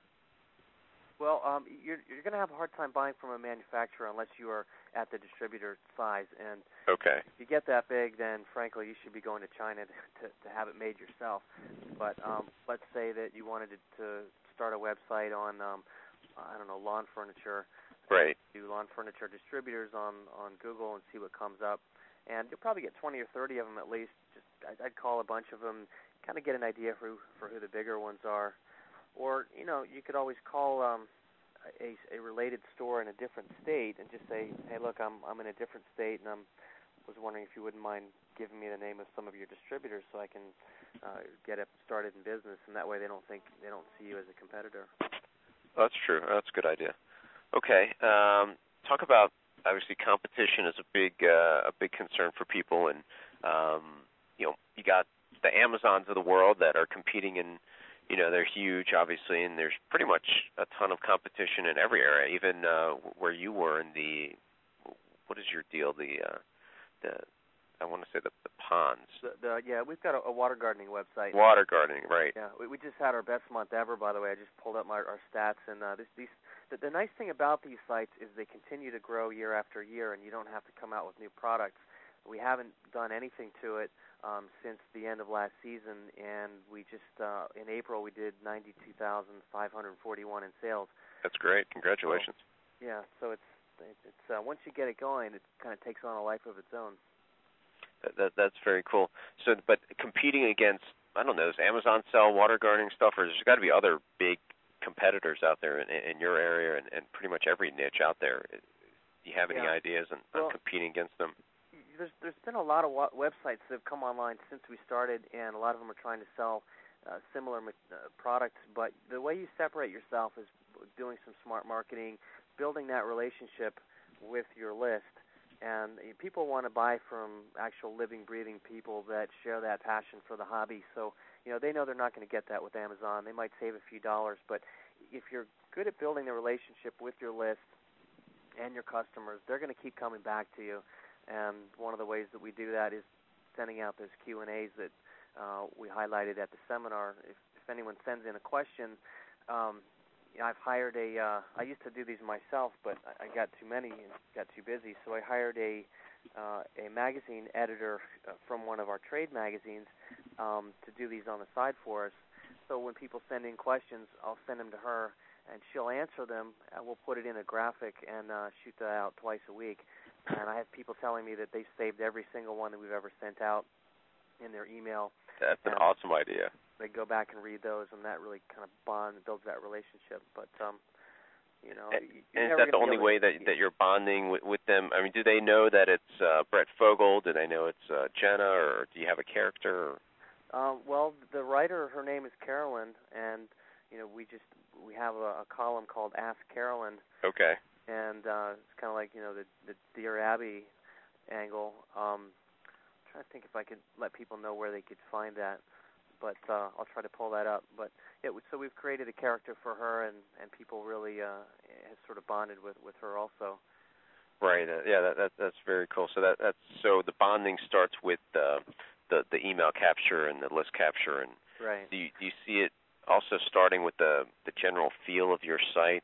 Speaker 3: Well, um, you're you're going to have a hard time buying from a manufacturer unless you are at the distributor size. And
Speaker 1: okay,
Speaker 3: if you get that big, then frankly you should be going to China to to, to have it made yourself. But um, let's say that you wanted to, to start a website on um, I don't know, lawn furniture.
Speaker 1: Right.
Speaker 3: Do lawn furniture distributors on on Google and see what comes up. And you'll probably get twenty or thirty of them at least. Just I'd, I'd call a bunch of them, kind of get an idea for for who the bigger ones are. Or, you know, you could always call um, a, a related store in a different state and just say, hey, look, I'm I'm in a different state, and I was wondering if you wouldn't mind giving me the name of some of your distributors so I can uh, get it started in business, and that way they don't think they don't see you as a competitor.
Speaker 1: That's true. That's a good idea. Okay, um, talk about, obviously competition is a big uh, a big concern for people, and um, you know, you got the Amazons of the world that are competing in. You know, they're huge, obviously, and there's pretty much a ton of competition in every area, even uh, where you were in the, what is your deal, the, uh, the I want to say the, the ponds.
Speaker 3: The, the, yeah, we've got a, a water gardening website.
Speaker 1: Water gardening, right.
Speaker 3: Yeah, we, we just had our best month ever, by the way. I just pulled up my, our stats, and uh, this, these, the, the nice thing about these sites is they continue to grow year after year, and you don't have to come out with new products. We haven't done anything to it Um, since the end of last season, and we just uh, in April we did ninety-two thousand five hundred forty-one in sales.
Speaker 1: That's great. Congratulations.
Speaker 3: So, yeah, so it's it's uh, once you get it going, it kind of takes on a life of its own.
Speaker 1: That, that that's very cool. So, but competing against, I don't know, does Amazon sell water gardening stuff, or there's got to be other big competitors out there in, in your area and, and pretty much every niche out there? Do you have any
Speaker 3: yeah.
Speaker 1: ideas on,
Speaker 3: well,
Speaker 1: on competing against them?
Speaker 3: there's there's been a lot of wa- websites that have come online since we started, and a lot of them are trying to sell uh, similar uh, products. But the way you separate yourself is doing some smart marketing, building that relationship with your list. And uh, people want to buy from actual living, breathing people that share that passion for the hobby. So, you know, they know they're not going to get that with Amazon. They might save a few dollars, but if you're good at building the relationship with your list and your customers, they're going to keep coming back to you. And one of the ways that we do that is sending out those Q and A's that uh, we highlighted at the seminar. If, if anyone sends in a question, um, you know, I've hired a, uh, I used to do these myself, but I got too many and got too busy, so I hired a uh, a magazine editor uh, from one of our trade magazines um, to do these on the side for us. So when people send in questions, I'll send them to her, and she'll answer them, and we'll put it in a graphic and uh, shoot that out twice a week. And I have people telling me that they've saved every single one that we've ever sent out in their email.
Speaker 1: That's an awesome idea.
Speaker 3: They go back and read those, and that really kind of bond builds that relationship. But um, you know,
Speaker 1: and,
Speaker 3: you,
Speaker 1: and is that the only way
Speaker 3: to,
Speaker 1: that that you're bonding with, with them? I mean, do they know that it's uh, Brett Fogel? Do they know it's uh, Jenna, or do you have a character? Or?
Speaker 3: Uh, well, the writer, her name is Carolyn, and you know, we just we have a, a column called Ask Carolyn.
Speaker 1: Okay.
Speaker 3: And uh, it's kind of like, you know, the the Dear Abby angle. Um, I'm trying to think if I could let people know where they could find that, but uh, I'll try to pull that up. But it was, so we've created a character for her, and, and people really uh, have sort of bonded with, with her also.
Speaker 1: Right. Uh, yeah, that, that that's very cool. So that that's so the bonding starts with uh, the the email capture and the list capture, and
Speaker 3: right.
Speaker 1: do you, do you see it also starting with the the general feel of your site?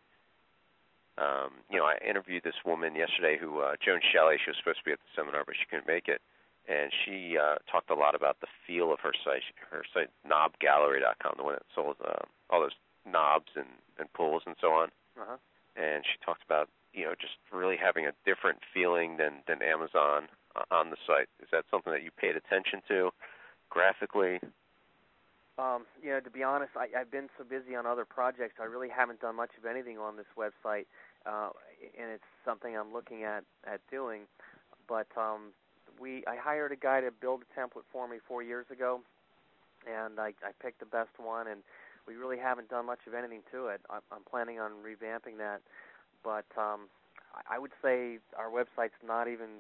Speaker 1: Um, you know, I interviewed this woman yesterday who, uh, Joan Shelley, she was supposed to be at the seminar, but she couldn't make it. And she uh, talked a lot about the feel of her site. Her site, knob gallery dot com, the one that sold uh, all those knobs and, and pulls and so on.
Speaker 3: Uh-huh.
Speaker 1: And she talked about, you know, just really having a different feeling than, than Amazon uh, on the site. Is that something that you paid attention to graphically?
Speaker 3: Um, you know, to be honest, I, I've been so busy on other projects, I really haven't done much of anything on this website, uh, and it's something I'm looking at, at doing. But um, we, I hired a guy to build a template for me four years ago, and I, I picked the best one, and we really haven't done much of anything to it. I'm, I'm planning on revamping that, but um, I, I would say our website's not even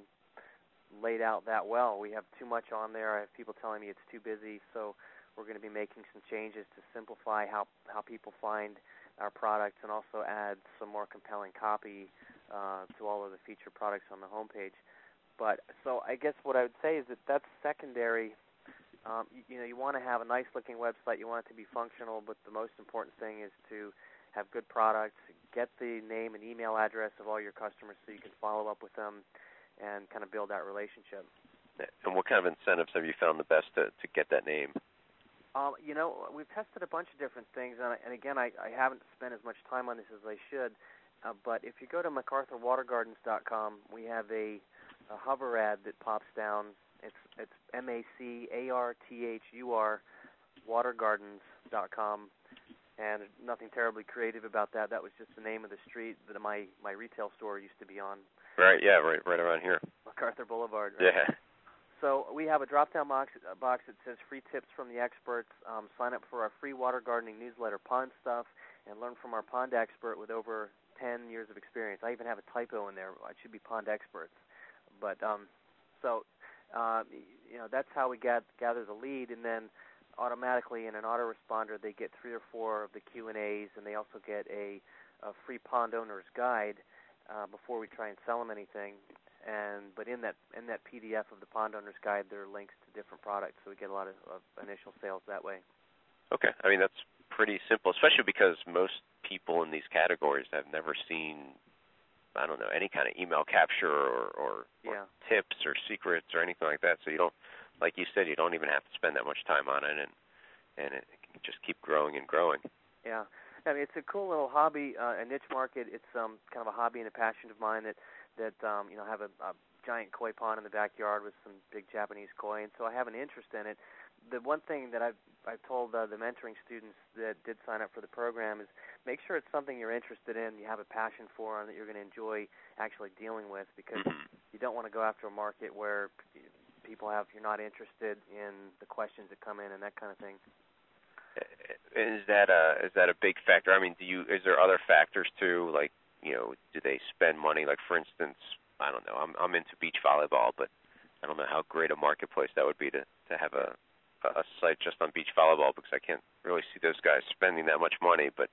Speaker 3: laid out that well. We have too much on there. I have people telling me it's too busy, so we're going to be making some changes to simplify how, how people find our products and also add some more compelling copy uh, to all of the featured products on the homepage. But so I guess what I would say is that that's secondary. Um, you, you know, you want to have a nice-looking website. You want it to be functional, but the most important thing is to have good products, get the name and email address of all your customers so you can follow up with them and kind of build that relationship.
Speaker 1: And what kind of incentives have you found the best to, to get that name?
Speaker 3: Um, you know, we've tested a bunch of different things, and, I, and again, I, I haven't spent as much time on this as I should, uh, but if you go to MacArthur Water Gardens dot com, we have a, a hover ad that pops down. It's it's M A C A R T H U R, water gardens dot com, and nothing terribly creative about that. That was just the name of the street that my, my retail store used to be on.
Speaker 1: Right, yeah, right right around here.
Speaker 3: MacArthur Boulevard, right?
Speaker 1: Yeah.
Speaker 3: So we have a drop-down box, a box that says free tips from the experts. Um, sign up for our free water gardening newsletter, Pond Stuff, and learn from our pond expert with over ten years of experience. I even have a typo in there. It should be Pond Experts. But um, so, uh, you know, that's how we get, gather the lead, and then automatically in an autoresponder they get three or four of the Q and A's, and they also get a, a free pond owner's guide uh, before we try and sell them anything. And but in that in that P D F of the Pond Owner's Guide, there are links to different products, so we get a lot of, of initial sales that way.
Speaker 1: Okay, I mean that's pretty simple, especially because most people in these categories have never seen, I don't know, any kind of email capture or, or,
Speaker 3: yeah.
Speaker 1: or tips or secrets or anything like that. So you don't, like you said, you don't even have to spend that much time on it, and and it can just keep growing and growing.
Speaker 3: Yeah, I mean it's a cool little hobby, uh, a niche market. It's um kind of a hobby and a passion of mine that. that, um, you know, have a, a giant koi pond in the backyard with some big Japanese koi, and so I have an interest in it. The one thing that I've, I've told uh, the mentoring students that did sign up for the program is make sure it's something you're interested in, you have a passion for, and that you're going to enjoy actually dealing with, because
Speaker 1: mm-hmm.
Speaker 3: you don't want to go after a market where people have you're not interested in the questions that come in and that kind of thing.
Speaker 1: Is that a is that a big factor? I mean, do you is there other factors too? Like, you know, do they spend money? Like, for instance, I don't know. I'm I'm into beach volleyball, but I don't know how great a marketplace that would be to to have a a site just on beach volleyball, because I can't really see those guys spending that much money. But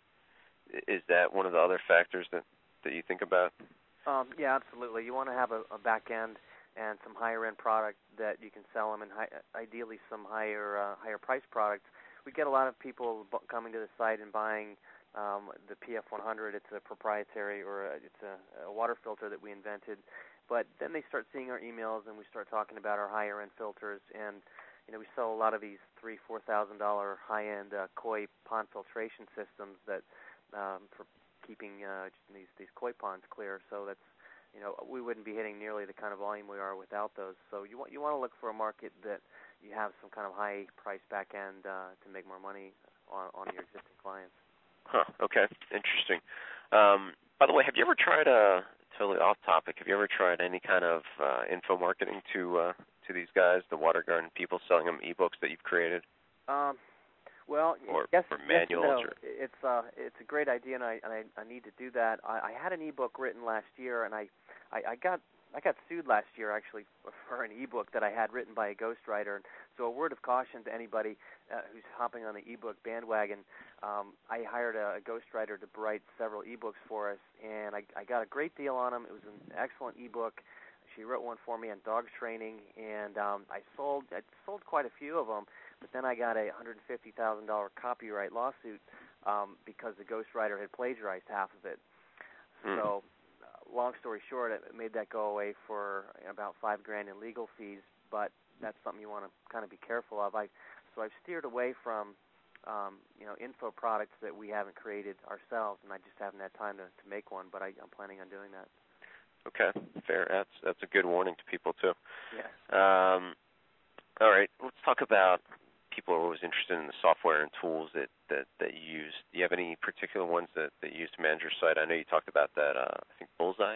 Speaker 1: is that one of the other factors that, that you think about?
Speaker 3: Um, yeah, absolutely. You want to have a, a back end and some higher end product that you can sell them, and high, ideally some higher uh, higher price products. We get a lot of people b- coming to the site and buying um, the P F one hundred. It's a proprietary, or a, it's a, a water filter that we invented. But then they start seeing our emails, and we start talking about our higher end filters. And you know, we sell a lot of these three, four thousand dollar high end uh, koi pond filtration systems that um, for keeping uh, these these koi ponds clear. So that's, you know, we wouldn't be hitting nearly the kind of volume we are without those. So you want you want to look for a market that you have some kind of high price back end uh, to make more money on, on your existing clients.
Speaker 1: Huh. Okay. Interesting. Um, by the way, have you ever tried a totally off topic? Have you ever tried any kind of uh, info marketing to uh, to these guys, the water garden people, selling them ebooks that you've created?
Speaker 3: Um, well,
Speaker 1: or,
Speaker 3: yes,
Speaker 1: or manuals?
Speaker 3: yes, no.
Speaker 1: Or?
Speaker 3: It's uh, it's a great idea, and I and I, I need to do that. I, I had an ebook written last year, and I, I, I got I got sued last year actually for an ebook that I had written by a ghostwriter. And so a word of caution to anybody uh, who's hopping on the ebook bandwagon. Um, I hired a, a ghostwriter to write several ebooks for us, and I, I got a great deal on them. It was an excellent ebook. She wrote one for me on dog training, and um, I sold I sold quite a few of them. But then I got a one hundred fifty thousand dollars copyright lawsuit um, because the ghostwriter had plagiarized half of it.
Speaker 1: Mm.
Speaker 3: So, uh, long story short, it made that go away for about five grand in legal fees. But that's something you want to kind of be careful of. I so I've steered away from um, you know info products that we haven't created ourselves, and I just haven't had time to, to make one. But I, I'm planning on doing that.
Speaker 1: Okay, fair. That's that's a good warning to people too.
Speaker 3: Yeah.
Speaker 1: Um, all right, let's talk about. People are always interested in the software and tools that, that, that you use. Do you have any particular ones that, that you use to manage your site? I know you talked about that, uh, I think, Bullseye?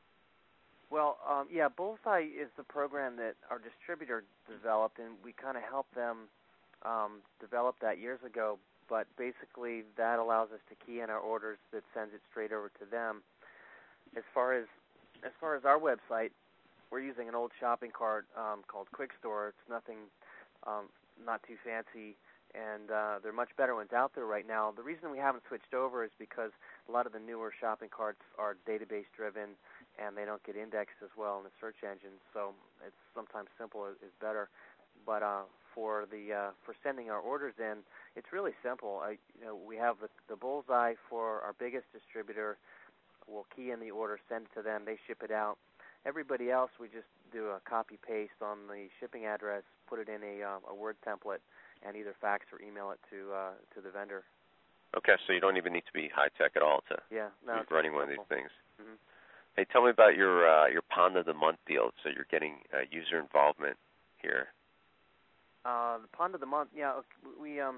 Speaker 3: Well, um, yeah, Bullseye is the program that our distributor developed, and we kind of helped them um, develop that years ago. But basically, that allows us to key in our orders that sends it straight over to them. As far as as far as our website, we're using an old shopping cart um, called QuickStore. It's nothing... Um, not too fancy, and uh, there are much better ones out there right now. The reason we haven't switched over is because a lot of the newer shopping carts are database-driven, and they don't get indexed as well in the search engine, so it's sometimes simple is better. But uh, for the uh, for sending our orders in, it's really simple. I, you know, we have the, the Bullseye for our biggest distributor. We'll key in the order, send it to them, they ship it out. Everybody else, we just do a copy-paste on the shipping address, put it in a, uh, a Word template, and either fax or email it to uh, to the vendor.
Speaker 1: Okay, so you don't even need to be high-tech at all to
Speaker 3: yeah, no,
Speaker 1: be running one of these things.
Speaker 3: Mm-hmm.
Speaker 1: Hey, tell me about your uh, your Pond of the Month deal. So you're getting uh, user involvement here.
Speaker 3: Uh, the Pond of the Month, yeah, we um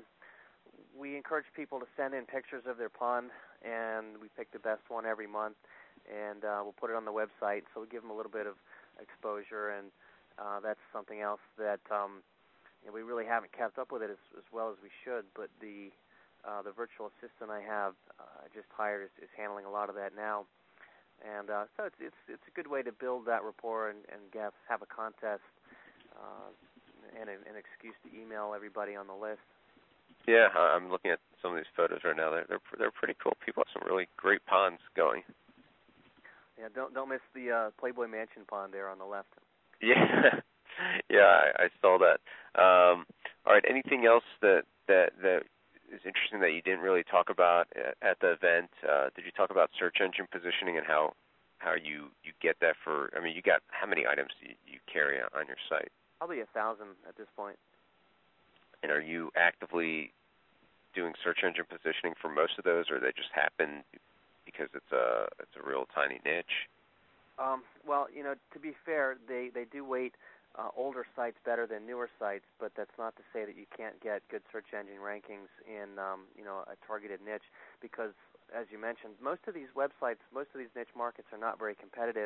Speaker 3: we encourage people to send in pictures of their pond, and we pick the best one every month, and uh, we'll put it on the website. So we give them a little bit of exposure, and uh, that's something else that um, you know, we really haven't kept up with it as, as well as we should. But the uh, the virtual assistant I have uh, just hired is, is handling a lot of that now, and uh, so it's, it's it's a good way to build that rapport and, and get, have a contest uh, and a, an excuse to email everybody on the list.
Speaker 1: Yeah, I'm looking at some of these photos right now. They're they're, they're pretty cool. People have some really great ponds going.
Speaker 3: Yeah, don't don't miss the uh, Playboy Mansion pond there on the left.
Speaker 1: Yeah, yeah, I, I saw that. Um, all right, anything else that, that that is interesting that you didn't really talk about at, at the event? Uh, did you talk about search engine positioning and how how you, you get that for? I mean, you got how many items do you, you carry on your site?
Speaker 3: Probably a thousand at this point.
Speaker 1: And are you actively doing search engine positioning for most of those, or they just happen because it's a it's a real tiny niche?
Speaker 3: Um, well, you know, to be fair, they, they do weight uh, older sites better than newer sites, but that's not to say that you can't get good search engine rankings in um, you know a targeted niche, because as you mentioned, most of these websites, most of these niche markets are not very competitive,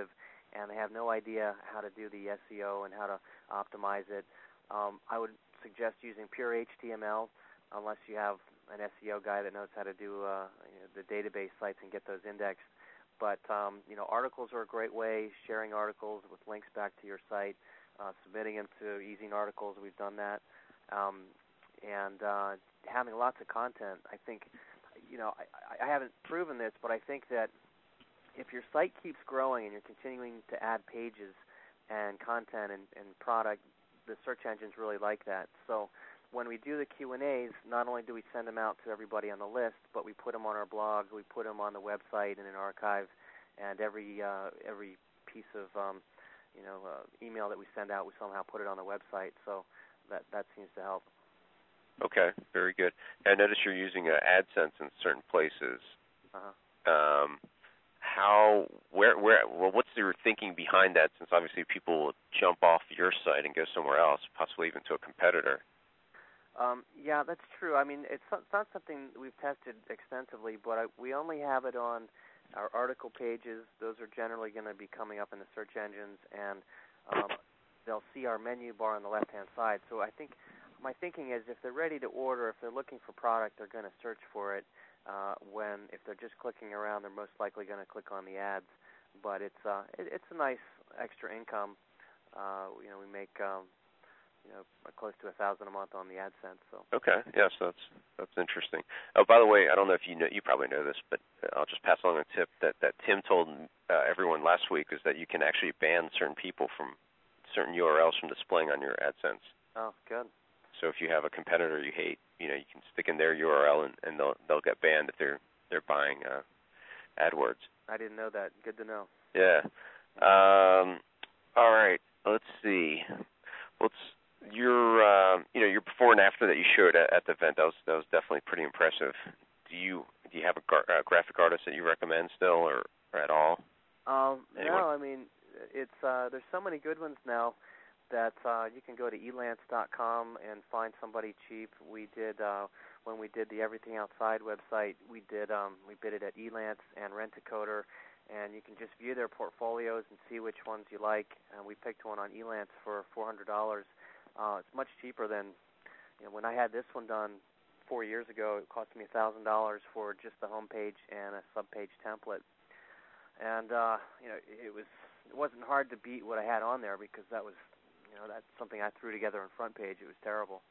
Speaker 3: and they have no idea how to do the S E O and how to optimize it, um, I would suggest using pure H T M L unless you have an S E O guy that knows how to do uh, you know, the database sites and get those indexed. But um, you know, articles are a great way. Sharing articles with links back to your site, uh, submitting them to Ezine Articles. We've done that, um, and uh, having lots of content. I think, you know, I, I haven't proven this, but I think that if your site keeps growing and you're continuing to add pages and content and, and product, the search engines really like that. So when we do the Q and A's, not only do we send them out to everybody on the list, but we put them on our blog, we put them on the website in an archive, and every uh, every piece of um, you know uh, email that we send out, we somehow put it on the website. So that that seems to help.
Speaker 1: Okay, very good. I noticed you're using uh, AdSense in certain places.
Speaker 3: Uh-huh.
Speaker 1: Um, how, where, where, well, what's your thinking behind that? Since obviously people will jump off your site and go somewhere else, possibly even to a competitor.
Speaker 3: Um, yeah, that's true. I mean, it's not, it's not something we've tested extensively, but I, we only have it on our article pages. Those are generally going to be coming up in the search engines, and um, they'll see our menu bar on the left-hand side. So I think my thinking is if they're ready to order, if they're looking for product, they're going to search for it. Uh, when if they're just clicking around, they're most likely going to click on the ads. But it's uh, it, it's a nice extra income. Uh, you know, we make um, you know close to a thousand a month on the AdSense. So
Speaker 1: okay, yes, that's that's interesting. Oh, by the way, I don't know if you know, you probably know this, but I'll just pass along a tip that that Tim told uh, everyone last week is that you can actually ban certain people from certain U R Ls from displaying on your AdSense.
Speaker 3: Oh, good.
Speaker 1: So if you have a competitor you hate, you know, you can stick in their U R L and, and they'll they'll get banned if they're they're buying uh, AdWords.
Speaker 3: I didn't know that. Good to know.
Speaker 1: Yeah. Um, all right. Let's see. Let's your uh, you know your before and after that you showed at, at the event. That was that was definitely pretty impressive. Do you do you have a, gar- a graphic artist that you recommend still or, or at all?
Speaker 3: Um,
Speaker 1: Anyone?
Speaker 3: no, I mean it's uh, there's so many good ones now that uh, you can go to elance dot com and find somebody cheap. We did uh, when we did the Everything Outside website. We did um, we bid it at Elance and Rent-A-Coder, and you can just view their portfolios and see which ones you like. And we picked one on Elance for four hundred dollars. Uh, it's much cheaper than you know, when I had this one done four years ago. It cost me a thousand dollars for just the home page and a subpage template. And uh, you know, it was it wasn't hard to beat what I had on there because that was. You know, that's something I threw together on front page. It was terrible.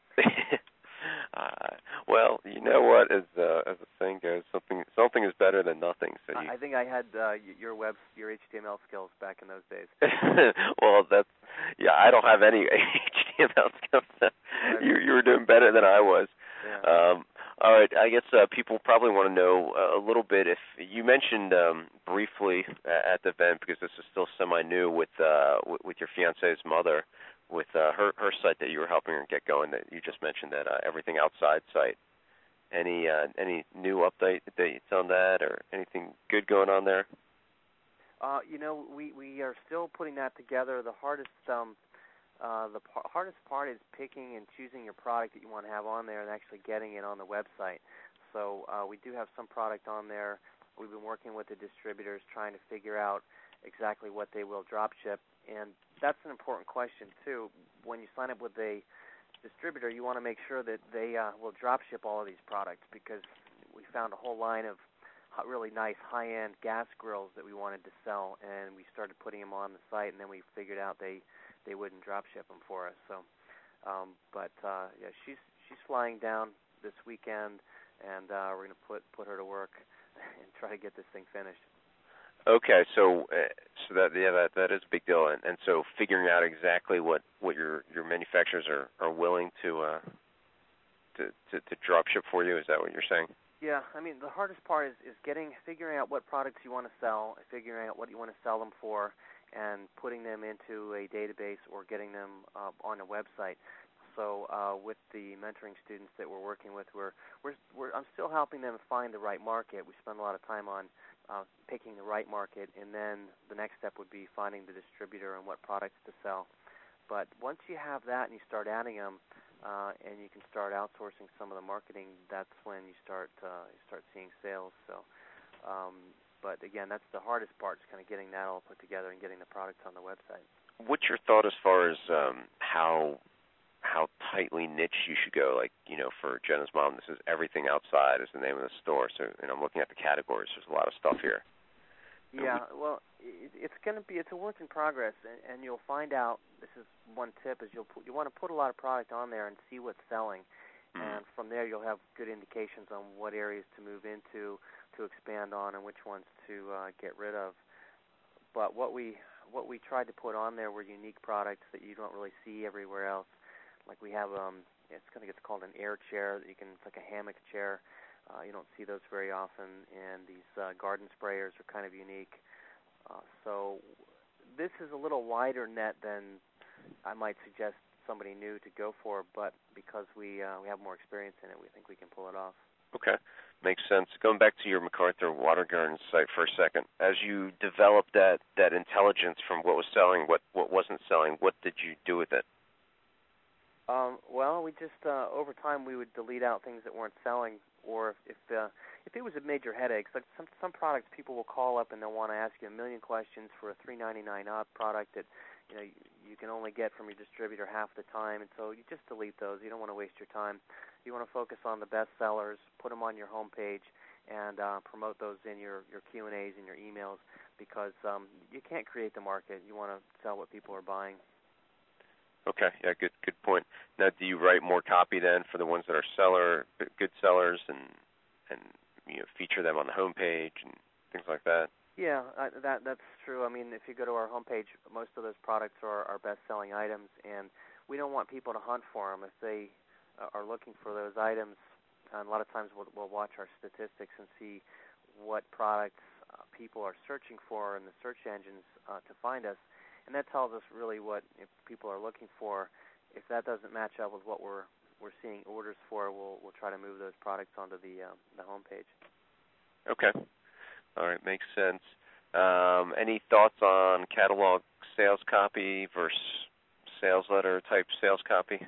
Speaker 1: uh, well, you know what, as uh, as the saying goes, something something is better than nothing. So you...
Speaker 3: I think I had uh, your web, your H T M L skills back in those days.
Speaker 1: Well, that's yeah. I don't have any H T M L skills. you you were doing better than I was.
Speaker 3: Yeah.
Speaker 1: Um, all right. I guess uh, people probably want to know uh, a little bit. If you mentioned um, briefly at the event, because this is still semi-new with uh, w- with your fiance's mother, with uh, her her site that you were helping her get going. That you just mentioned that uh, Everything Outside site. Any uh, any new update dates on that, or anything good going on there?
Speaker 3: Uh, you know, we we are still putting that together. The hardest um, uh, the par- hardest part is picking and choosing your product that you want to have on there and actually getting it on the website. So uh, we do have some product on there. We've been working with the distributors trying to figure out exactly what they will drop ship, and that's an important question too. When you sign up with a distributor, you want to make sure that they uh, will drop ship all of these products, because we found a whole line of really nice high-end gas grills that we wanted to sell, and we started putting them on the site, and then we figured out they they wouldn't drop ship them for us. So, um, but uh, yeah, she's she's flying down this weekend, and uh, we're going to put put her to work and try to get this thing finished.
Speaker 1: Okay, so uh, so that yeah that that is a big deal, and, and so figuring out exactly what, what your, your manufacturers are, are willing to uh to, to to drop ship for you, is that what you're saying?
Speaker 3: Yeah, I mean the hardest part is, is getting figuring out what products you want to sell, figuring out what you want to sell them for, and putting them into a database or getting them uh, on a website. So uh, with the mentoring students that we're working with, we're, we're we're I'm still helping them find the right market. We spend a lot of time on Uh, picking the right market, and then the next step would be finding the distributor and what products to sell. But once you have that and you start adding them, uh, and you can start outsourcing some of the marketing, that's when you start uh, you start seeing sales. So um, But again, that's the hardest part, is kind of getting that all put together and getting the products on the website.
Speaker 1: What's your thought as far as um, how how tightly niche you should go? Like, you know, for Jenna's Mom, this is Everything Outside is the name of the store. So, and I'm looking at the categories. There's a lot of stuff here.
Speaker 3: Yeah, well, it, it's going to be, it's a work in progress, and, and you'll find out, this is one tip, is you'll put, you want to put a lot of product on there and see what's selling. Mm. And from there you'll have good indications on what areas to move into, to expand on, and which ones to uh, get rid of. But what we what we tried to put on there were unique products that you don't really see everywhere else. Like we have, um, it's I think it's called an air chair that you can, it's like a hammock chair. Uh, you don't see those very often, and these uh, garden sprayers are kind of unique. Uh, so this is a little wider net than I might suggest somebody new to go for, but because we uh, we have more experience in it, we think we can pull it off.
Speaker 1: Okay, makes sense. Going back to your MacArthur Water Gardens site for a second, as you developed that, that intelligence from what was selling, what, what wasn't selling, what did you do with it?
Speaker 3: Um, well, we just uh, over time we would delete out things that weren't selling, or if if, uh, if it was a major headache. Like some some products, people will call up and they'll want to ask you a million questions for a three ninety-nine odd product that you know you, you can only get from your distributor half the time, and so you just delete those. You don't want to waste your time. You want to focus on the best sellers, put them on your homepage, and uh, promote those in your, your Q and A's and your emails, because um, you can't create the market. You want to sell what people are buying.
Speaker 1: Okay, yeah, good good point. Now, do you write more copy then for the ones that are seller, good sellers, and and you know feature them on the homepage and things like that?
Speaker 3: Yeah, uh, that that's true. I mean, if you go to our homepage, most of those products are our best-selling items, and we don't want people to hunt for them. If they uh, are looking for those items, and a lot of times we'll, we'll watch our statistics and see what products uh, people are searching for in the search engines uh, to find us. And that tells us really what if people are looking for. If that doesn't match up with what we're we're seeing orders for, we'll we'll try to move those products onto the uh, the homepage.
Speaker 1: Okay, all right, makes sense. Um, any thoughts on catalog sales copy versus sales letter type sales copy?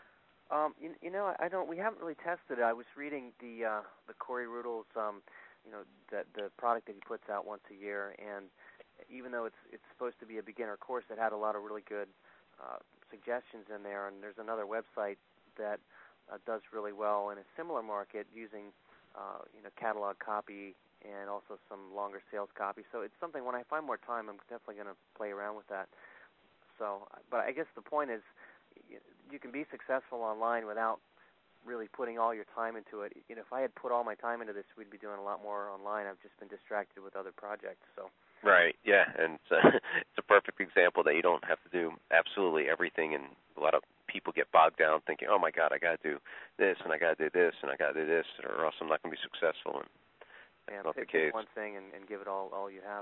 Speaker 3: Um, you, you know, I don't. We haven't really tested it. I was reading the uh, the Corey Rudol's, um, you know, the the product that he puts out once a year, and even though it's it's supposed to be a beginner course, it had a lot of really good uh, suggestions in there. And there's another website that uh, does really well in a similar market using uh, you know catalog copy and also some longer sales copy. So it's something, when I find more time, I'm definitely going to play around with that. So, but I guess the point is, you can be successful online without really putting all your time into it. You know, if I had put all my time into this, we'd be doing a lot more online. I've just been distracted with other projects. So.
Speaker 1: Right. Yeah, and it's a, it's a perfect example that you don't have to do absolutely everything, and a lot of people get bogged down thinking, "Oh my God, I got to do this, and I got to do this, and I got to do this, or else I'm not going to be successful." And that's
Speaker 3: yeah,
Speaker 1: not
Speaker 3: pick
Speaker 1: the case.
Speaker 3: one thing and, and give it all all you have.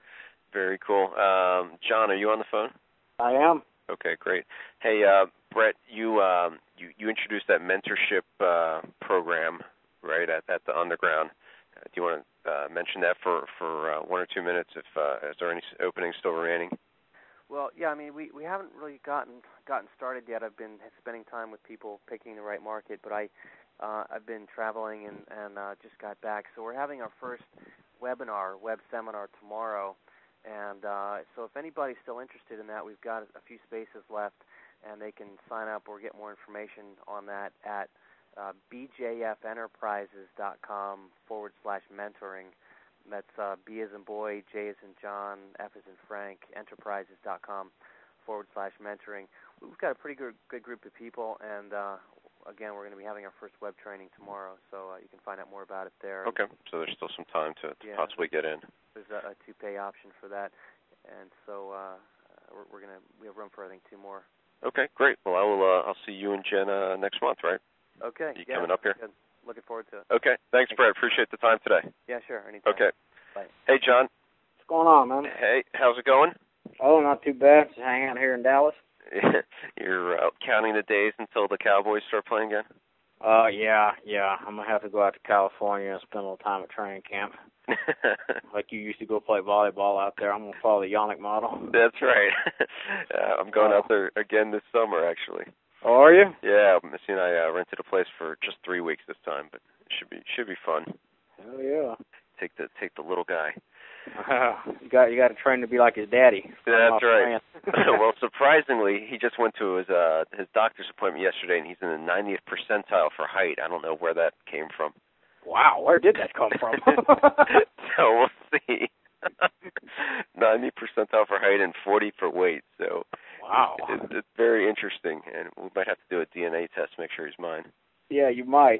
Speaker 1: Very cool. Um, John, are you on the phone?
Speaker 4: I am.
Speaker 1: Okay, great. Hey, uh, Brett, you um, you you introduced that mentorship uh, program, right, at at the Underground. Uh, do you want to uh, mention that for for uh, one or two minutes? If uh, is there any openings still remaining?
Speaker 3: Well, yeah, I mean, we, we haven't really gotten gotten started yet. I've been spending time with people picking the right market, but I uh, I've been traveling and and uh, just got back. So we're having our first webinar, web seminar tomorrow. And uh, so if anybody's still interested in that, we've got a few spaces left, and they can sign up or get more information on that at uh, bjfenterprises.com forward slash mentoring. That's uh, B as in boy, J as in John, F as in Frank, enterprises.com forward slash mentoring. We've got a pretty good, good group of people, and uh, again, we're going to be having our first web training tomorrow, so uh, you can find out more about it there.
Speaker 1: Okay, so there's still some time to, to
Speaker 3: yeah,
Speaker 1: possibly get in.
Speaker 3: There's a, a two-pay option for that, and so uh, we're, we're going to we have room for I think two more.
Speaker 1: Okay, great. Well, I will. Uh, I'll see you and Jen uh, next month, right?
Speaker 3: Okay.
Speaker 1: You
Speaker 3: yeah,
Speaker 1: coming up here?
Speaker 3: Good. Looking forward to it.
Speaker 1: Okay. Thanks, Brett. Appreciate the time today.
Speaker 3: Yeah, sure. Anytime.
Speaker 1: Okay.
Speaker 3: Bye.
Speaker 1: Hey, John.
Speaker 4: What's going on, man?
Speaker 1: Hey, how's it going?
Speaker 4: Oh, not too bad. Just hanging out here in Dallas.
Speaker 1: You're uh, counting the days until the Cowboys start playing again?
Speaker 4: Uh, yeah, yeah. I'm gonna have to go out to California and spend a little time at training camp. Like you used to go play volleyball out there. I'm gonna follow the Yannick model.
Speaker 1: That's right. uh, I'm going oh. out there again this summer, actually.
Speaker 4: Oh, are you?
Speaker 1: Yeah, Missy and I uh, rented a place for just three weeks this time, but it should be should be fun.
Speaker 4: Hell yeah.
Speaker 1: Take the take the little guy.
Speaker 4: Uh, you got you got to train to be like his daddy.
Speaker 1: That's right. Well, surprisingly, he just went to his uh, his doctor's appointment yesterday, and he's in the ninetieth percentile for height. I don't know where that came from.
Speaker 4: Wow, where did that come from?
Speaker 1: So we'll see. ninety percentile for height and forty for weight. So
Speaker 4: wow,
Speaker 1: it, it, it's very interesting, and we might have to do a D N A test to make sure he's mine.
Speaker 4: Yeah, you might.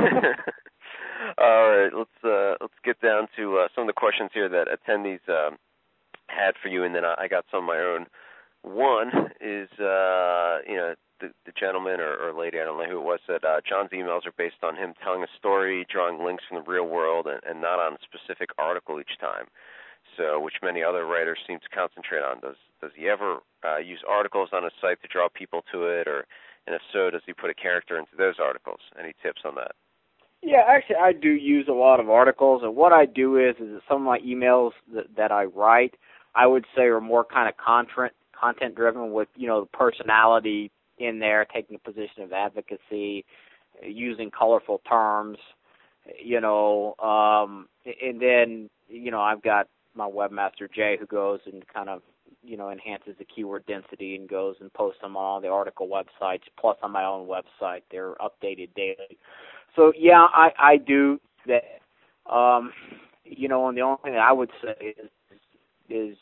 Speaker 1: All right, let's uh, let's get down to uh, some of the questions here that attendees um, had for you, and then I, I got some of my own. One is, uh, you know, the, the gentleman or, or lady, I don't know who it was, said uh, John's emails are based on him telling a story, drawing links from the real world, and, and not on a specific article each time. So, which many other writers seem to concentrate on. Does does he ever uh, use articles on his site to draw people to it, or, and if so, does he put a character into those articles? Any tips on that?
Speaker 4: Yeah, actually, I do use a lot of articles, and what I do is, is that some of my emails that, that I write, I would say are more kind of content content driven, with, you know, the personality in there, taking a position of advocacy, using colorful terms, you know, um, and then, you know, I've got my webmaster Jay who goes and kind of, you know, enhances the keyword density and goes and posts them on all the article websites, plus on my own website. They're updated daily. So, yeah, I, I do that. Um, you know, and the only thing that I would say is, is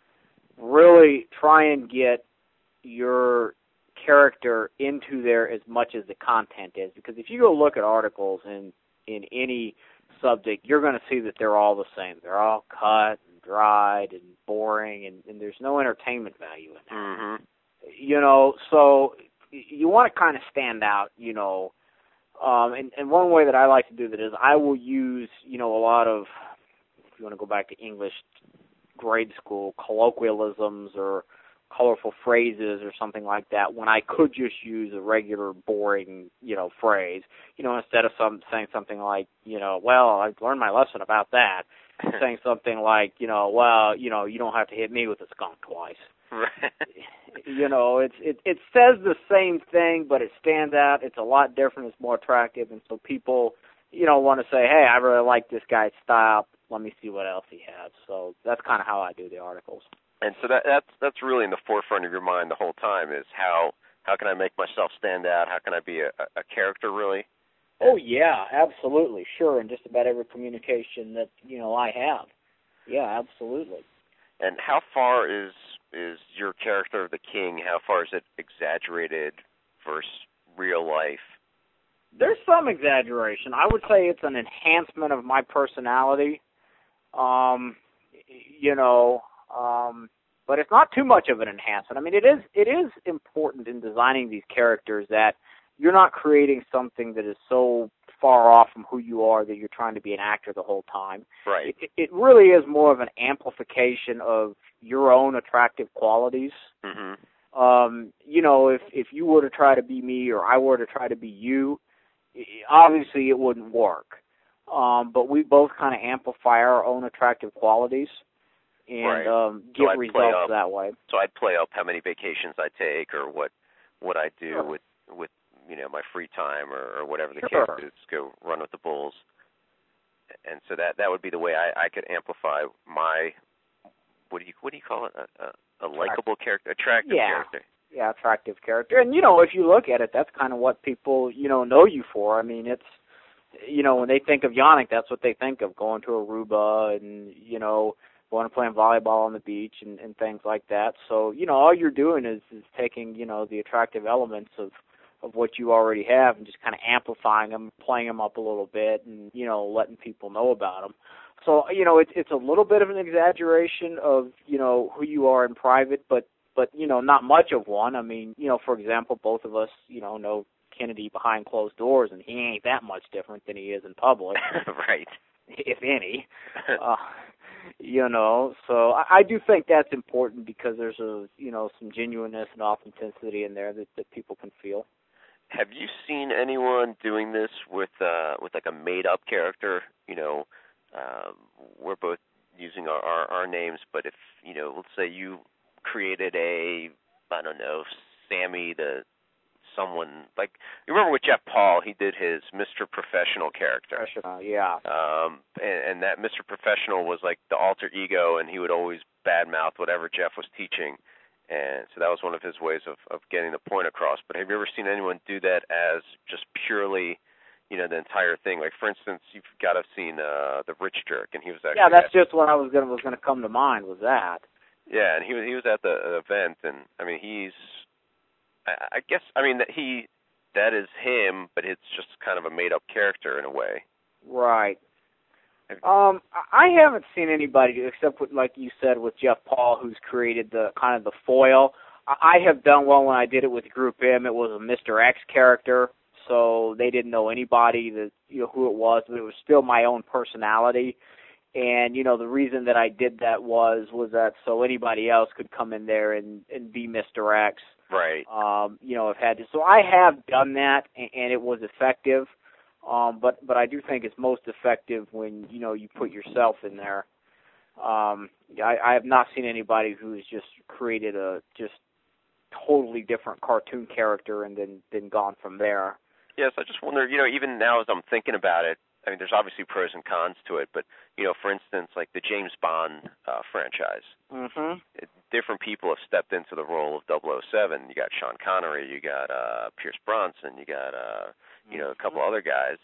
Speaker 4: really try and get your character into there as much as the content is. Because if you go look at articles in, in any subject, you're going to see that they're all the same. They're all cut and dried and boring, and, and there's no entertainment value in that.
Speaker 1: Mm-hmm.
Speaker 4: You know, so you want to kind of stand out, you know. Um, and, and one way that I like to do that is I will use, you know, a lot of, if you want to go back to English grade school, colloquialisms or colorful phrases or something like that, when I could just use a regular boring, you know, phrase, you know, instead of some saying something like, you know, well, I've learned my lesson about that, saying something like, you know, well, you know, you don't have to hit me with a skunk twice.
Speaker 1: Right.
Speaker 4: You know, it's it it says the same thing, but it stands out. It's a lot different. It's more attractive, and so people, you know, want to say, hey, I really like this guy's style. Let me see what else he has. So that's kind of how I do the articles.
Speaker 1: And so that that's that's really in the forefront of your mind the whole time, is how how can I make myself stand out? How can I be a, a character, really?
Speaker 4: Oh yeah, absolutely, sure. And just about every communication that, you know, I have. Yeah, absolutely.
Speaker 1: And how far is is your character of the king? How far is it exaggerated versus real life?
Speaker 4: There's some exaggeration. I would say it's an enhancement of my personality. Um, you know, um, but it's not too much of an enhancement. I mean, it is it is important in designing these characters that you're not creating something that is so far off from who you are that you're trying to be an actor the whole time.
Speaker 1: Right.
Speaker 4: It, it really is more of an amplification of your own attractive qualities.
Speaker 1: Mm-hmm.
Speaker 4: Um, you know, if if you were to try to be me or I were to try to be you, obviously it wouldn't work. Um, but we both kind of amplify our own attractive qualities and
Speaker 1: right.
Speaker 4: um,
Speaker 1: so
Speaker 4: get
Speaker 1: I'd
Speaker 4: results
Speaker 1: up,
Speaker 4: that way.
Speaker 1: So I'd play up how many vacations I take, or what what I do
Speaker 4: sure.
Speaker 1: with with you know my free time, or, or whatever the
Speaker 4: sure.
Speaker 1: case is. Go run with the bulls, and so that that would be the way I, I could amplify my what do you what do you call it a, a, a likable character, attractive
Speaker 4: yeah.
Speaker 1: character.
Speaker 4: Yeah, attractive character. And, you know, if you look at it, that's kind of what people, you know, know you for. I mean, it's, you know, when they think of Yannick, that's what they think of, going to Aruba and, you know, going and playing volleyball on the beach and, and things like that. So, you know, all you're doing is, is taking, you know, the attractive elements of, of what you already have and just kind of amplifying them, playing them up a little bit and, you know, letting people know about them. So, you know, it's it's a little bit of an exaggeration of, you know, who you are in private, but But, you know, not much of one. I mean, you know, for example, both of us, you know, know Kennedy behind closed doors, and he ain't that much different than he is in public.
Speaker 1: Right.
Speaker 4: If any. uh, you know, so I, I do think that's important because there's a, you know, some genuineness and authenticity in there that, that people can feel.
Speaker 1: Have you seen anyone doing this with, uh, with like a made-up character? You know, uh, we're both using our, our, our names, but if, you know, let's say you created a, I don't know, Sammy the someone like you remember with Jeff Paul, he did his Mister Professional character.
Speaker 4: Professional, yeah.
Speaker 1: Um, and, and that Mister Professional was like the alter ego, and he would always badmouth whatever Jeff was teaching. And so that was one of his ways of, of getting the point across. But have you ever seen anyone do that as just purely, you know, the entire thing? Like, for instance, you've got to have seen uh, the Rich Jerk, and he was actually...
Speaker 4: Yeah, that's just what I was going was going to come to mind, was that.
Speaker 1: Yeah, and he was, he was at the event, and, I mean, he's... I, I guess, I mean, that he... That is him, but it's just kind of a made-up character in a way.
Speaker 4: Right. Um, I haven't seen anybody except with, like you said, with Jeff Paul, who's created the kind of the foil. I have done well when I did it with Group M. It was a Mister X character, so they didn't know anybody that you know who it was, but it was still my own personality. And you know the reason that I did that was was that so anybody else could come in there and and be Mister X.
Speaker 1: Right.
Speaker 4: Um, you know, I've had to. So I have done that, and, and it was effective. Um, but but I do think it's most effective when you know you put yourself in there. Um, I, I have not seen anybody who's just created a just totally different cartoon character and then then gone from there.
Speaker 1: Yes, I just wonder. You know, even now as I'm thinking about it, I mean, there's obviously pros and cons to it, but you know, for instance, like the James Bond uh, franchise,
Speaker 4: mm-hmm.
Speaker 1: it, different people have stepped into the role of double oh seven. You got Sean Connery, you got uh, Pierce Bronson, you got uh, you know, a couple other guys,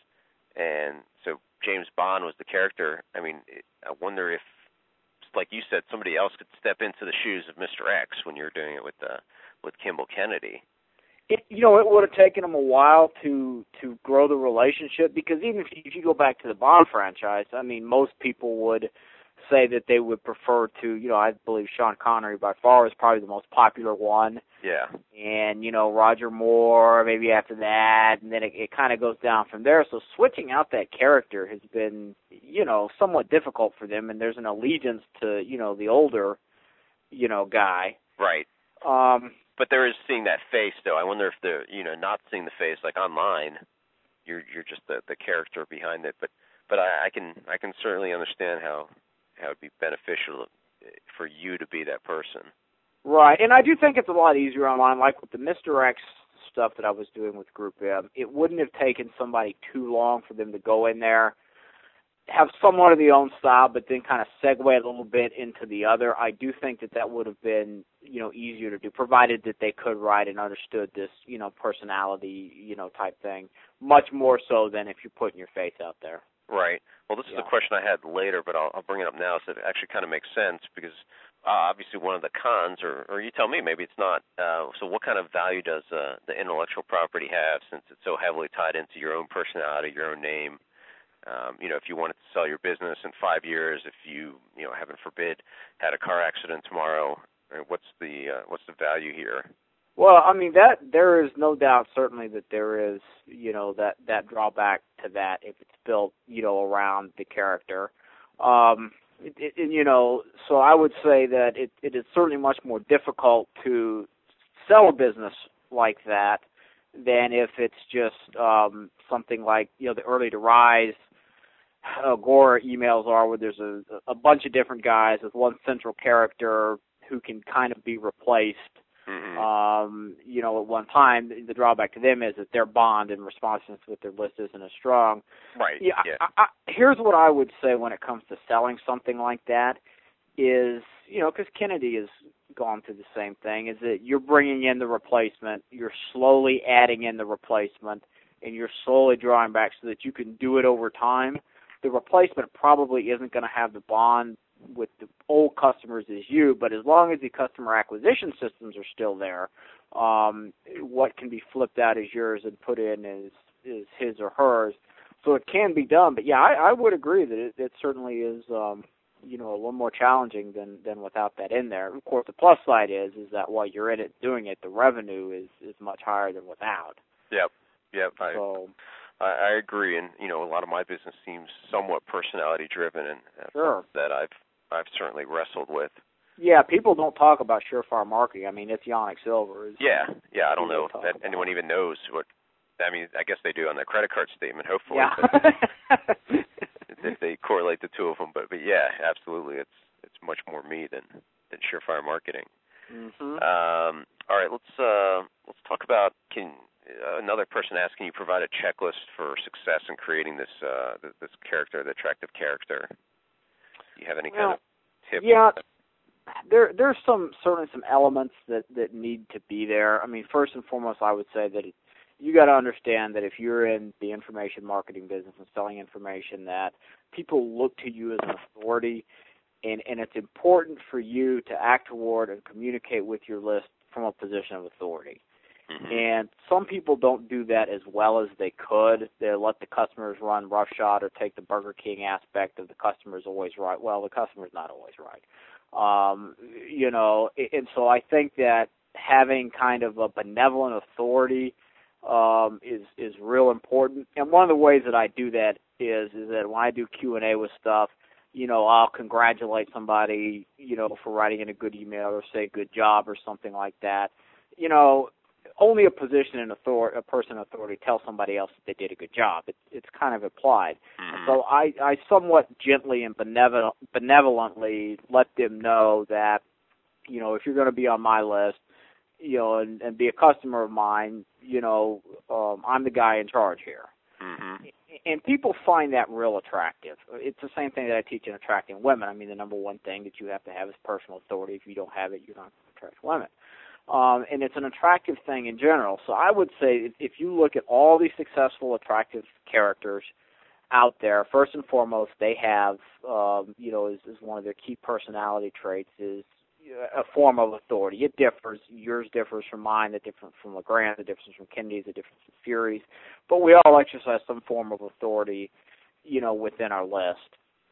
Speaker 1: and so James Bond was the character. I mean, it, I wonder if, like you said, somebody else could step into the shoes of Mister X when you're doing it with uh, with Kimball Kennedy.
Speaker 4: It, you know, it would have taken them a while to to grow the relationship because even if you, if you go back to the Bond franchise, I mean, most people would say that they would prefer to, you know, I believe Sean Connery by far is probably the most popular one.
Speaker 1: Yeah.
Speaker 4: And, you know, Roger Moore maybe after that, and then it, it kind of goes down from there. So switching out that character has been, you know, somewhat difficult for them, and there's an allegiance to, you know, the older, you know, guy.
Speaker 1: Right.
Speaker 4: Um,
Speaker 1: but there is seeing that face, though. I wonder if they're, you know, not seeing the face, like online, you're you're just the, the character behind it. But but I, I can I can certainly understand how how it would be beneficial for you to be that person.
Speaker 4: Right, and I do think it's a lot easier online. Like with the Mister X stuff that I was doing with Group M, it wouldn't have taken somebody too long for them to go in there, have somewhat of the own style, but then kind of segue a little bit into the other. I do think that that would have been, you know, easier to do, provided that they could write and understood this, you know, personality, you know, type thing, much more so than if you're putting your face out there.
Speaker 1: Right. Well, this
Speaker 4: yeah.
Speaker 1: is a question I had later, but I'll, I'll bring it up now, so it actually kind of makes sense because uh, obviously one of the cons, or, or you tell me, maybe it's not. Uh, so what kind of value does uh, the intellectual property have since it's so heavily tied into your own personality, your own name? Um, you know, if you wanted to sell your business in five years, if you, you know, heaven forbid, had a car accident tomorrow, what's the uh, what's the value here?
Speaker 4: Well, I mean, that there is no doubt certainly that there is, you know, that, that drawback to that if it's built, you know, around the character. Um, it, it, you know, so I would say that it, it is certainly much more difficult to sell a business like that than if it's just um, something like, you know, the Early to Rise uh, Gore emails are where there's a, a bunch of different guys with one central character who can kind of be replaced.
Speaker 1: Mm-hmm.
Speaker 4: Um, you know, at one time, the drawback to them is that their bond and responsiveness with their list isn't as strong.
Speaker 1: Right.
Speaker 4: Yeah.
Speaker 1: yeah.
Speaker 4: I, I, here's what I would say when it comes to selling something like that is, you know, because Kennedy has gone through the same thing, is that you're bringing in the replacement, you're slowly adding in the replacement, and you're slowly drawing back so that you can do it over time. The replacement probably isn't going to have the bond with the old customers as you, but as long as the customer acquisition systems are still there, um, what can be flipped out as yours and put in is, is his or hers. So it can be done. But, yeah, I, I would agree that it, it certainly is, um, you know, a little more challenging than, than without that in there. Of course, the plus side is is that while you're in it doing it, the revenue is, is much higher than without.
Speaker 1: Yep, yep. I,
Speaker 4: so,
Speaker 1: I, I agree, and, you know, a lot of my business seems somewhat personality-driven, and that's
Speaker 4: sure.
Speaker 1: that I've I've certainly wrestled with.
Speaker 4: Yeah, people don't talk about Surefire Marketing. I mean, it's Yannick Silver. Is,
Speaker 1: yeah, yeah, I don't know if that
Speaker 4: about.
Speaker 1: anyone even knows what, I mean, I guess they do on their credit card statement, hopefully.
Speaker 4: Yeah.
Speaker 1: But if they correlate the two of them, but, but yeah, absolutely, it's it's much more me than, than Surefire Marketing.
Speaker 4: Mm-hmm.
Speaker 1: Um, all right, let's uh, let's talk about, can asking you provide a checklist for success in creating this uh, this character, the attractive character. Do you have any
Speaker 4: well,
Speaker 1: kind of tip?
Speaker 4: Yeah, there there's some certainly some elements that, that need to be there. I mean, first and foremost, I would say that it, you got to understand that if you're in the information marketing business and selling information, that people look to you as an authority, and, and it's important for you to act toward and communicate with your list from a position of authority. Mm-hmm. And some people don't do that as well as they could. They let the customers run roughshod or take the Burger King aspect of the customer's always right. Well, the customer's not always right. Um, you know, and so I think that having kind of a benevolent authority um, is is real important. And one of the ways that I do that is is that when I do Q and A with stuff, you know, I'll congratulate somebody, you know, for writing in a good email or say good job or something like that. You know, only a position in authority, a person in authority tells somebody else that they did a good job. It, it's kind of implied. Mm-hmm. So I, I somewhat gently and benevolent, benevolently let them know that, you know, if you're going to be on my list, you know, and, and be a customer of mine, you know, um, I'm the guy in charge here. Mm-hmm. And people find that real attractive. It's the same thing that I teach in attracting women. I mean, the number one thing that you have to have is personal authority. If you don't have it, you're not going to attract women. Um, and it's an attractive thing in general. So I would say if, if you look at all these successful, attractive characters out there, first and foremost, they have, um, you know, is, is one of their key personality traits is a form of authority. It differs. Yours differs from mine. It differs from LeGrand. It differs from Kennedy's. It differs from Fury's. But we all exercise some form of authority, you know, within our list.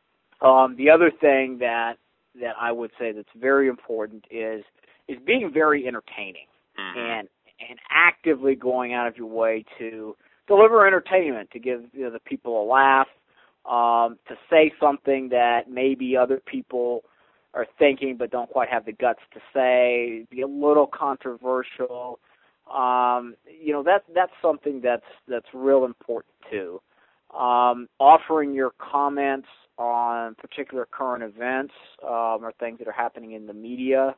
Speaker 4: Um, the other thing that that I would say that's very important is is being very entertaining mm-hmm. and and actively going out of your way to deliver entertainment, to give you know, the people a laugh, um, to say something that maybe other people are thinking but don't quite have the guts to say, be a little controversial. Um, you know, that that's something that's that's real important too. Um, offering your comments on particular current events um, or things that are happening in the media.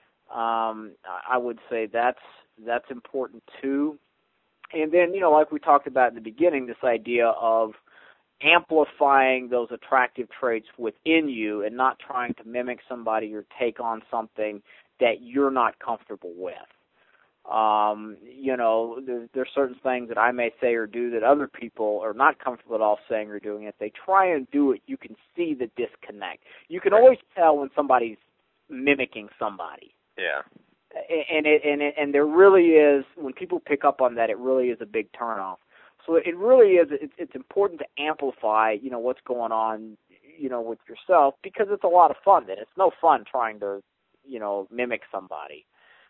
Speaker 4: Um, I would say that's that's important too. And then, you know, like we talked about in the beginning, this idea of amplifying those attractive traits within you and not trying to mimic somebody or take on something that you're not comfortable with. Um, you know, there, there's certain things that I may say or do that other people are not comfortable at all saying or doing. If they try and do it, you can see the disconnect. You can always tell when somebody's mimicking somebody.
Speaker 1: Yeah.
Speaker 4: And it, and it, and there really is, when people pick up on that, it really is a big turnoff. So it really is, it's, it's important to amplify, you know, what's going on, you know, with yourself, because it's a lot of fun. Then it's no fun trying to, you know, mimic somebody.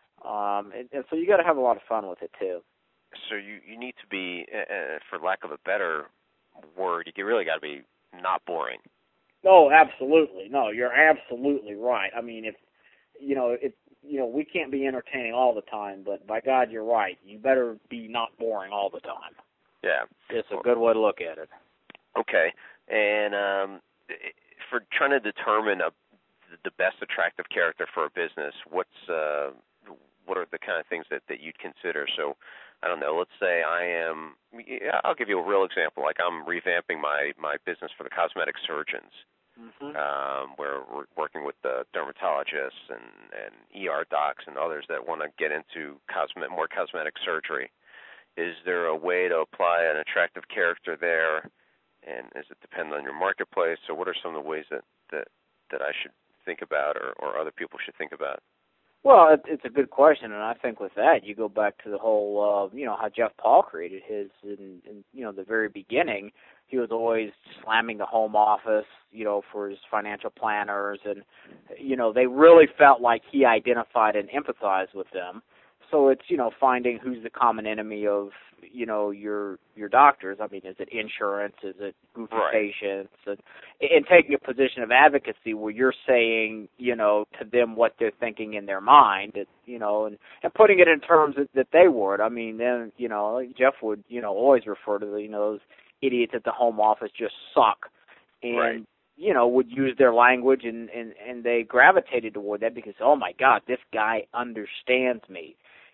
Speaker 4: Um, and, and so you got to have a lot of fun with it too.
Speaker 1: So you, you need to be, uh, for lack of a better word, you really got to be not boring.
Speaker 4: No, absolutely. No, you're absolutely right. I mean, if, you know, if, you know, we can't be entertaining all the time, but by God, you're right. You better be not boring all the time.
Speaker 1: Yeah.
Speaker 4: It's a good way to look at it.
Speaker 1: Okay. And um, for trying to determine a, the best attractive character for a business, what's uh, what are the kind of things that, that you'd consider? So, I don't know, let's say I am, I'll give you a real example, like I'm revamping my, my business for the cosmetic surgeons. Mm-hmm. Um, where we're working with the dermatologists and, and E R docs and others that want to get into cosmetic, more cosmetic surgery. Is there a way to apply an attractive character there, and does it depend on your marketplace? So what are some of the ways that, that, that I should think about or, or other people should think about?
Speaker 4: Well, it's a good question, and I think with that, you go back to the whole, uh, you know, how Jeff Paul created his in, in, you know, the very beginning. He was always slamming the home office, you know, for his financial planners, and, you know, they really felt like he identified and empathized with them. So it's, you know, finding who's the common enemy of, you know, your your doctors. I mean, is it insurance? Is it goofy right. patients? And, and taking a position of advocacy where you're saying, you know, to them what they're thinking in their mind, that, you know, and, and putting it in terms that, that they would. I mean, then, you know, Jeff would, you know, always refer to the, you know, those idiots at the home office just suck. And, right. you know, would use their language, and, and, and they gravitated toward that because, oh, my God, this guy understands me.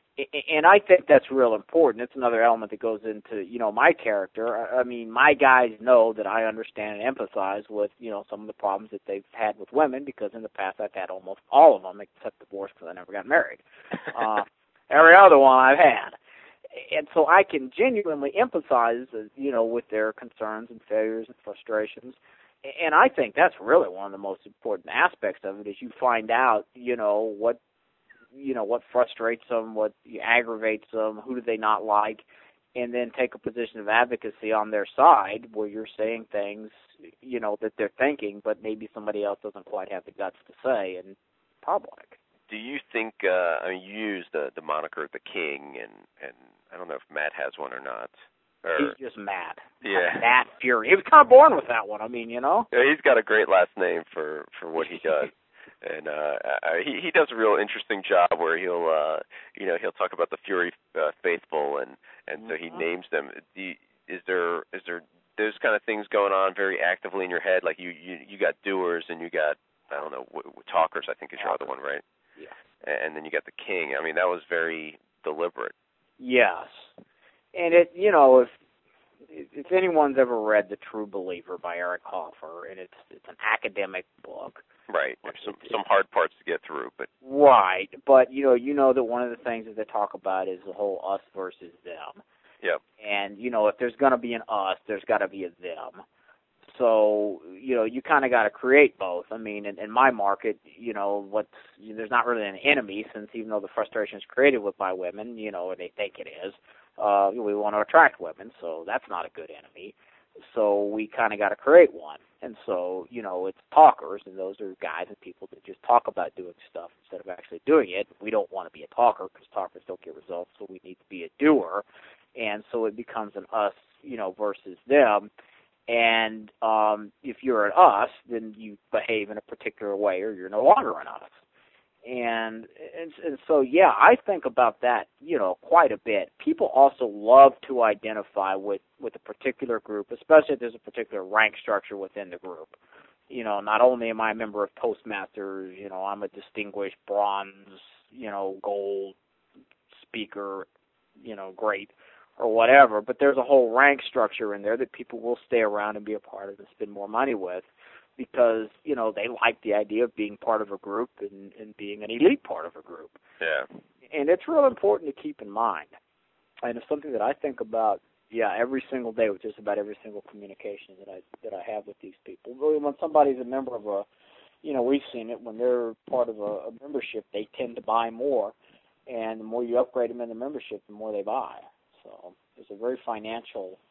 Speaker 4: And I think that's real important. It's another element that goes into, you know, my character. I mean, my guys know that I understand and empathize with, you know, some of the problems that they've had with women, because in the past I've had almost all of them except divorce because I never got married. Uh, every other one I've had. And so I can genuinely empathize, you know, with their concerns and failures and frustrations. And I think that's really one of the most important aspects of it, is you find out, you know, what you know, what frustrates them, what aggravates them, who do they not like, and then take a position of advocacy on their side where you're saying things, you know, that they're thinking, but maybe somebody else doesn't quite have the guts to say in public.
Speaker 1: Do you think, uh, I mean, you use the, the moniker The King, and, and I don't know if Matt has one or not. Or,
Speaker 4: he's just Matt.
Speaker 1: Yeah.
Speaker 4: Matt Fury. He was kind of born with that one, I mean, you know.
Speaker 1: Yeah, he's got a great last name for, for what he does. And uh, he he does a real interesting job where he'll uh, you know he'll talk about the Fury uh, faithful, and, and so he names them. Do you, is there is there those kind of things going on very actively in your head? Like you you, you got doers, and you got, I don't know, w- w- talkers, I think is your other one, right?
Speaker 4: Yeah.
Speaker 1: And then you got the King. I mean, that was very deliberate.
Speaker 4: Yes, and it you know if. If anyone's ever read The True Believer by Eric Hoffer, and it's it's an academic book.
Speaker 1: Right. There's some some hard parts to get through, but
Speaker 4: right. But you know, you know that one of the things that they talk about is the whole us versus them.
Speaker 1: Yep.
Speaker 4: And you know, if there's going to be an us, there's got to be a them. So you know, you kind of got to create both. I mean, in, in my market, you know, what's there's not really an enemy, since even though the frustration is created with by women, you know, or they think it is. Uh, we want to attract women, so that's not a good enemy. So we kind of got to create one. And so, you know, it's talkers, and those are guys and people that just talk about doing stuff instead of actually doing it. We don't want to be a talker, because talkers don't get results, so we need to be a doer. And so it becomes an us, you know, versus them. And um, if you're an us, then you behave in a particular way, or you're no longer an us. And, and and so, yeah, I think about that, you know, quite a bit. People also love to identify with, with a particular group, especially if there's a particular rank structure within the group. You know, not only am I a member of Toastmasters, you know, I'm a distinguished bronze, you know, gold speaker, you know, great, or whatever, but there's a whole rank structure in there that people will stay around and be a part of and spend more money with, because, you know, they like the idea of being part of a group and, and being an elite part of a group.
Speaker 1: Yeah. And
Speaker 4: it's real important to keep in mind. And it's something that I think about, yeah, every single day with just about every single communication that I that I have with these people. Really, when somebody's a member of a, you know, we've seen it, when they're part of a, a membership, they tend to buy more. And the more you upgrade them in the membership, the more they buy. So there's a very financial,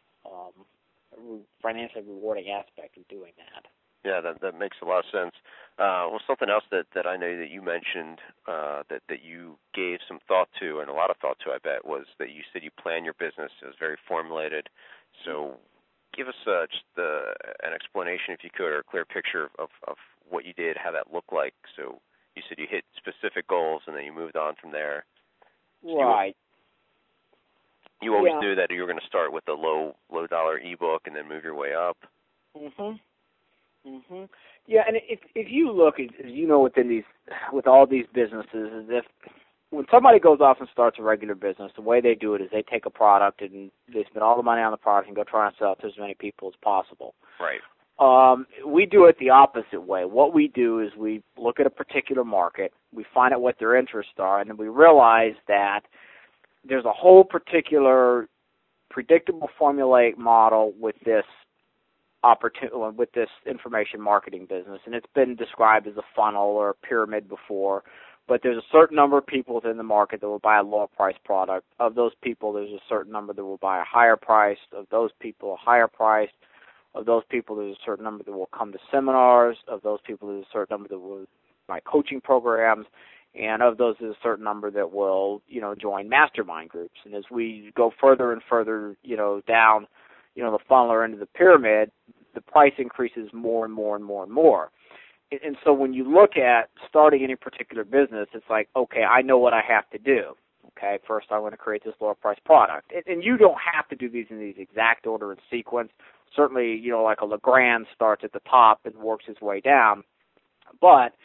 Speaker 4: um, financially rewarding aspect of doing that.
Speaker 1: Yeah, that that makes a lot of sense. Uh, well, something else that, that I know that you mentioned uh, that, that you gave some thought to, and a lot of thought to, I bet, was that you said you plan your business. It was very formulated. So give us uh, just uh, an explanation, if you could, or a clear picture of, of what you did, how that looked like. So you said you hit specific goals, and then you moved on from there. So
Speaker 4: right.
Speaker 1: You, you always
Speaker 4: yeah.
Speaker 1: knew that you were going to start with a low low dollar ebook and then move your way up.
Speaker 4: Mhm. Mhm. Yeah, and if if you look, as you know, within these, with all these businesses, is if when somebody goes off and starts a regular business, the way they do it is they take a product and they spend all the money on the product and go try and sell it to as many people as possible.
Speaker 1: Right.
Speaker 4: Um, we do it the opposite way. What we do is we look at a particular market, we find out what their interests are, and then we realize that there's a whole particular predictable formulaic model with this opportunity, with this information marketing business, and it's been described as a funnel or a pyramid before, but there's a certain number of people within the market that will buy a lower price product. Of those people, there's a certain number that will buy a higher price. Of those people, a higher price. Of those people, there's a certain number that will come to seminars. Of those people, there's a certain number that will buy coaching programs. And of those, there's a certain number that will, you know, join mastermind groups. And as we go further and further, you know, down, you know, the funnel or into the pyramid, the price increases more and more and more and more. And, and so when you look at starting any particular business, it's like, okay, I know what I have to do. Okay, first I want to create this lower price product. And, and you don't have to do these in these exact order and sequence. Certainly, you know, like a Legrand starts at the top and works his way down. But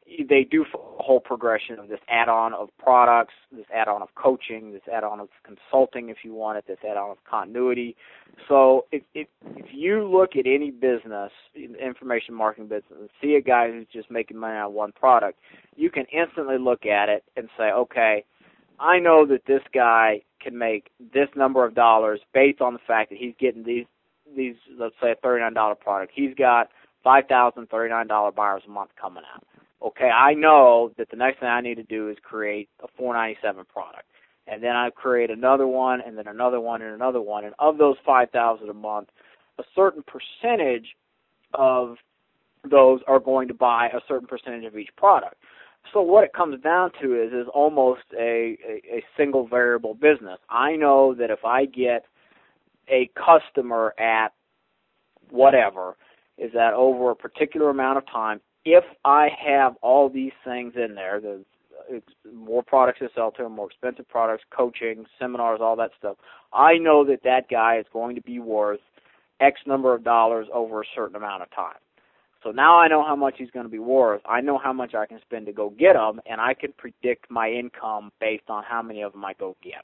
Speaker 4: they do a whole progression of this add-on of products, this add-on of coaching, this add-on of consulting if you want it, this add-on of continuity. So if, if, if you look at any business, information marketing business, and see a guy who's just making money on one product, you can instantly look at it and say, okay, I know that this guy can make this number of dollars based on the fact that he's getting these, these let's say, a thirty-nine dollar product. He's got five thousand thirty-nine dollar buyers a month coming out. Okay, I know that the next thing I need to do is create a four ninety-seven product. And then I create another one, and then another one, and another one. And of those five thousand a month, a certain percentage of those are going to buy a certain percentage of each product. So what it comes down to is is almost a, a, a single variable business. I know that if I get a customer at whatever, is that over a particular amount of time, if I have all these things in there, the more products to sell to them, more expensive products, coaching, seminars, all that stuff, I know that that guy is going to be worth X number of dollars over a certain amount of time. So now I know how much he's going to be worth. I know how much I can spend to go get him, and I can predict my income based on how many of them I go get.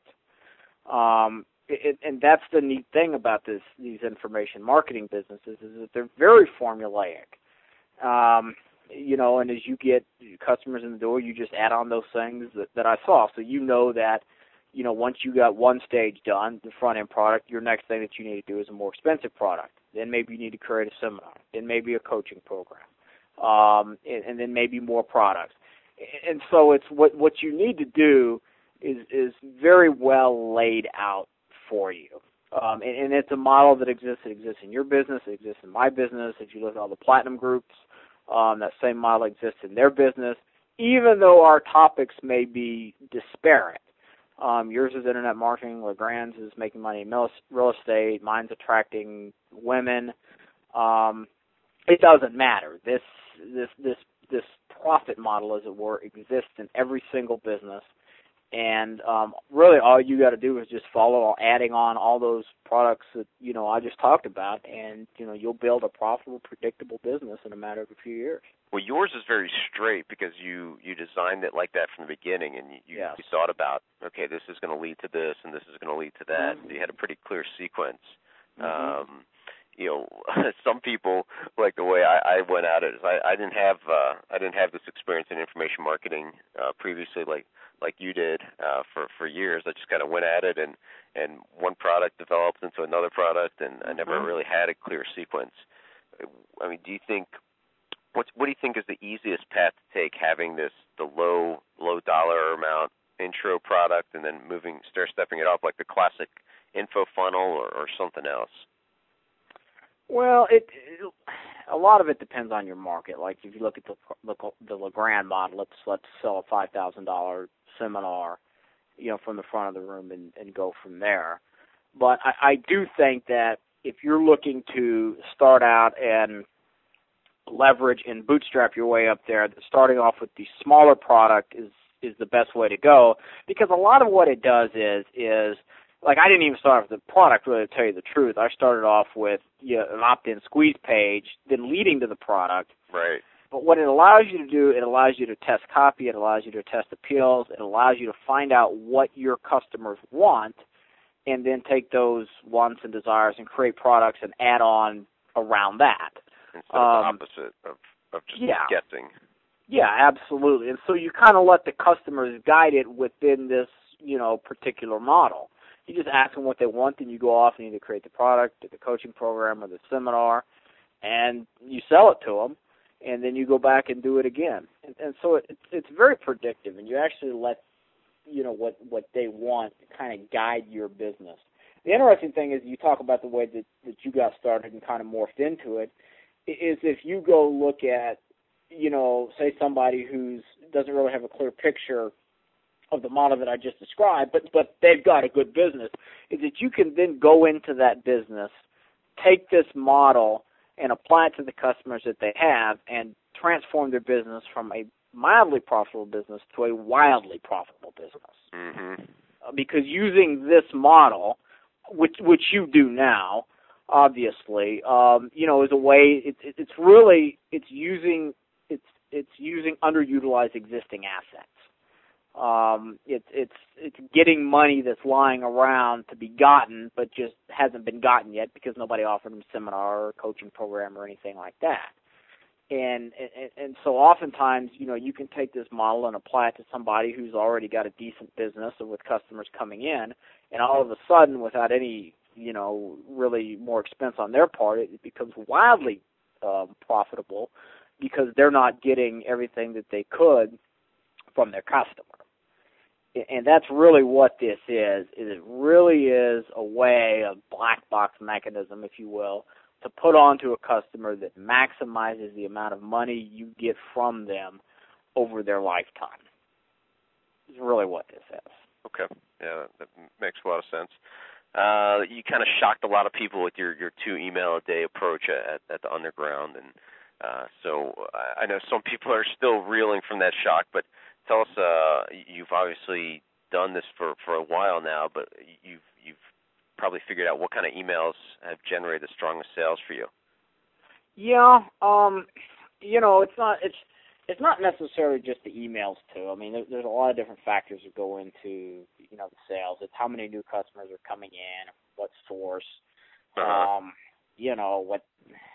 Speaker 4: Um, it, and that's the neat thing about this, these information marketing businesses is that they're very formulaic. Um, you know, and as you get customers in the door, you just add on those things that, that I saw. So you know that, you know, once you got one stage done, the front-end product, your next thing that you need to do is a more expensive product. Then maybe you need to create a seminar. Then maybe a coaching program. Um, and, and then maybe more products. And so it's what, what you need to do is, is very well laid out for you. Um, and, and it's a model that exists. It exists in your business. It exists in my business. If you look at all the platinum groups, um, that same model exists in their business, even though our topics may be disparate. Um, yours is internet marketing. LeGrand's is making money in real estate. Mine's attracting women. Um, it doesn't matter. This this this this profit model, as it were, exists in every single business. And um, really, all you got to do is just follow, adding on all those products that you know I just talked about, and you know you'll build a profitable, predictable business in a matter of a few years.
Speaker 1: Well, yours is very straight because you you designed it like that from the beginning, and you, you,
Speaker 4: yes.
Speaker 1: you thought about, okay, this is going to lead to this, and this is going to lead to that.
Speaker 4: Mm-hmm.
Speaker 1: So you had a pretty clear sequence.
Speaker 4: Mm-hmm.
Speaker 1: Um, you know, some people like the way I, I went at it. Is I, I didn't have uh, I didn't have this experience in information marketing uh, previously, like like you did uh, for for years. I just kind of went at it, and and one product developed into another product, and I never
Speaker 4: mm-hmm.
Speaker 1: really had a clear sequence. I mean, do you think what what do you think is the easiest path to take? Having this the low low dollar amount intro product, and then moving stair stepping it up like the classic info funnel, or, or something else?
Speaker 4: Well, it, it a lot of it depends on your market. Like if you look at the the, the LeGrand model, let's let's sell a five thousand dollar seminar, you know, from the front of the room and, and go from there. But I, I do think that if you're looking to start out and leverage and bootstrap your way up there, that starting off with the smaller product is is the best way to go, because a lot of what it does is is like I didn't even start off with the product, really, to tell you the truth. I started off with you know, an opt-in squeeze page, then leading to the product.
Speaker 1: Right.
Speaker 4: But what it allows you to do, it allows you to test copy, it allows you to test appeals, it allows you to find out what your customers want, and then take those wants and desires and create products and add on around that.
Speaker 1: Instead of
Speaker 4: um,
Speaker 1: the opposite of, of just
Speaker 4: yeah.
Speaker 1: guessing.
Speaker 4: Yeah, absolutely. And so you kind of let the customers guide it within this, you know, particular model. You just ask them what they want, and you go off and either create the product, or the coaching program, or the seminar, and you sell it to them, and then you go back and do it again. And, and so it, it's very predictive, and you actually let, you know, what, what they want kind of guide your business. The interesting thing is you talk about the way that, that you got started and kind of morphed into it, is if you go look at, you know, say somebody who's doesn't really have a clear picture of the model that I just described, but but they've got a good business, is that you can then go into that business, take this model and apply it to the customers that they have, and transform their business from a mildly profitable business to a wildly profitable business.
Speaker 1: Mm-hmm.
Speaker 4: Uh, because using this model, which which you do now, obviously, um, you know, is a way. It, it, it's really it's using it's it's using underutilized existing assets. Um, it's it's it's getting money that's lying around to be gotten, but just hasn't been gotten yet because nobody offered them a seminar or a coaching program or anything like that. And, and and so oftentimes, you know, you can take this model and apply it to somebody who's already got a decent business and with customers coming in, and all of a sudden, without any, you know, really more expense on their part, it becomes wildly um, profitable because they're not getting everything that they could from their customer. And that's really what this is, is it really is a way, a black box mechanism, if you will, to put onto a customer that maximizes the amount of money you get from them over their lifetime. Is really what this is.
Speaker 1: Okay. Yeah, that makes a lot of sense. Uh, you kind of shocked a lot of people with your, your two email a day approach at, at the Underground, and uh, so I know some people are still reeling from that shock, but tell us, uh, you've obviously done this for, for a while now, but you've you've probably figured out what kind of emails have generated the strongest sales for you.
Speaker 4: Yeah, um, you know, it's not it's it's not necessarily just the emails too. I mean, there, there's a lot of different factors that go into, you know, the sales. It's how many new customers are coming in, what source,
Speaker 1: uh-huh.
Speaker 4: um, you know, what.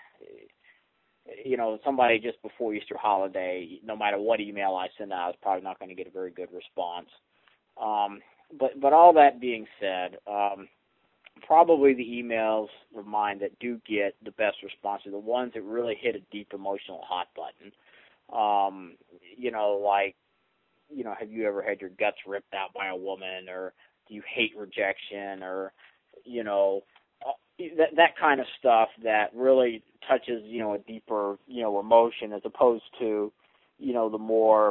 Speaker 4: You know, somebody just before Easter holiday, no matter what email I send out, is probably not going to get a very good response. Um, but but all that being said, um, probably the emails of mine that do get the best response are the ones that really hit a deep emotional hot button. Um, you know, like, you know, have you ever had your guts ripped out by a woman, or do you hate rejection, or, you know, that that kind of stuff that really touches, you know, a deeper, you know, emotion, as opposed to, you know, the more,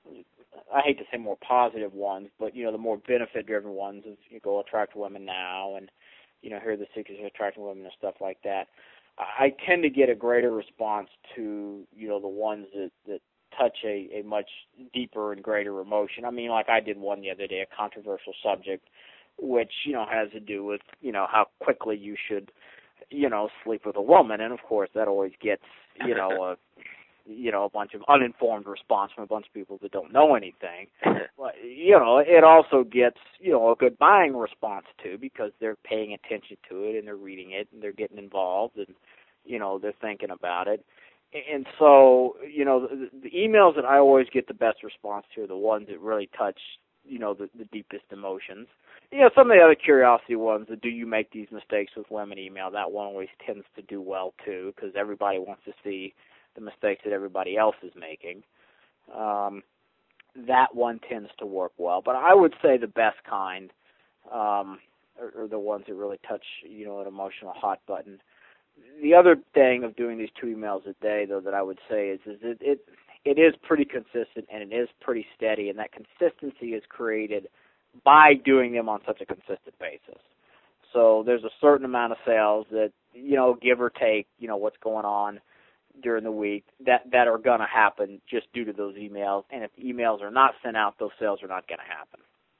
Speaker 4: I hate to say more positive ones, but, you know, the more benefit-driven ones, is you go attract women now, and, you know, here are the secrets of attracting women and stuff like that. I tend to get a greater response to, you know, the ones that, that touch a, a much deeper and greater emotion. I mean, like I did one the other day, a controversial subject, which, you know, has to do with, you know, how quickly you should, you know, sleep with a woman. And, of course, that always gets, you know, a, you know, a bunch of uninformed response from a bunch of people that don't know anything. But, you know, it also gets, you know, a good buying response, too, because they're paying attention to it and they're reading it and they're getting involved and, you know, they're thinking about it. And so, you know, the, the emails that I always get the best response to are the ones that really touch, you know, the, the deepest emotions. You know, some of the other curiosity ones, the do you make these mistakes with women email, that one always tends to do well, too, because everybody wants to see the mistakes that everybody else is making. Um, that one tends to work well. But I would say the best kind um, are, are the ones that really touch, you know, an emotional hot button. The other thing of doing these two emails a day, though, that I would say is, is it, it it is pretty consistent and it is pretty steady, and that consistency is created by doing them on such a consistent basis. So there's a certain amount of sales that, you know, give or take, you know, what's going on during the week, that, that are going to happen just due to those emails. And if the emails are not sent out, those sales are not going to happen.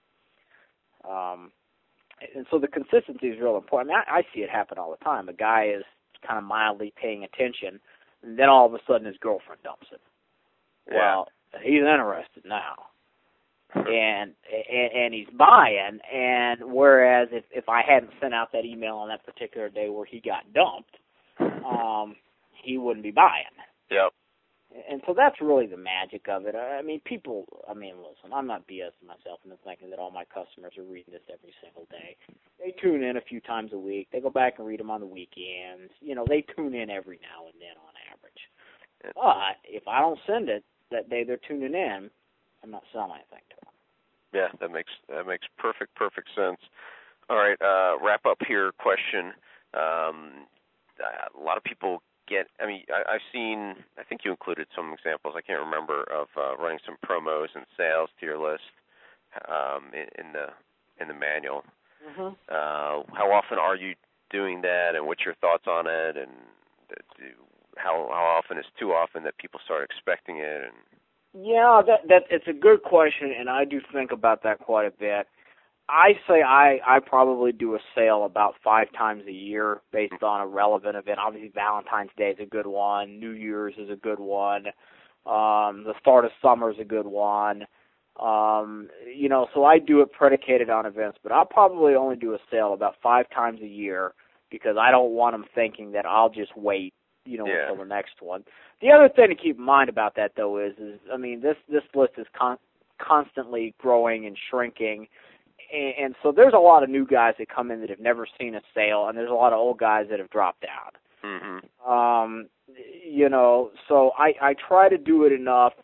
Speaker 4: Um, and so the consistency is real important. I mean, I, I see it happen all the time. A guy is kind of mildly paying attention, and then all of a sudden his girlfriend dumps him.
Speaker 1: Yeah.
Speaker 4: Well, he's interested now. And, and and he's buying, and whereas if, if I hadn't sent out that email on that particular day where he got dumped, um, he wouldn't be buying.
Speaker 1: Yep.
Speaker 4: And so that's really the magic of it. I mean, people, I mean, listen, I'm not BSing myself into thinking that all my customers are reading this every single day. They tune in a few times a week. They go back and read them on the weekends. You know, they tune in every now and then on average. But if I don't send it that day they're tuning in, I'm not selling anything to them.
Speaker 1: Yeah, that makes that makes perfect, perfect sense. All right, uh, wrap up here. Question. Um, a lot of people get, I mean, I, I've seen, I think you included some examples, I can't remember, of uh, running some promos and sales to your list um, in, in the in the manual.
Speaker 4: Mm-hmm.
Speaker 1: Uh, how often are you doing that, and what's your thoughts on it, and do, how how often is too often that people start expecting it? And
Speaker 4: Yeah, that that it's a good question, and I do think about that quite a bit. I say I, I probably do a sale about five times a year based on a relevant event. Obviously, Valentine's Day is a good one. New Year's is a good one. Um, the start of summer is a good one. Um, you know, so I do it predicated on events, but I'll probably only do a sale about five times a year because I don't want them thinking that I'll just wait, you know,
Speaker 1: yeah.
Speaker 4: until the next one. The other thing to keep in mind about that, though, is, is I mean, this, this list is con- constantly growing and shrinking, and, and so there's a lot of new guys that come in that have never seen a sale, and there's a lot of old guys that have dropped out.
Speaker 1: Mm-hmm.
Speaker 4: Um, you know, so I, I try to do it enough,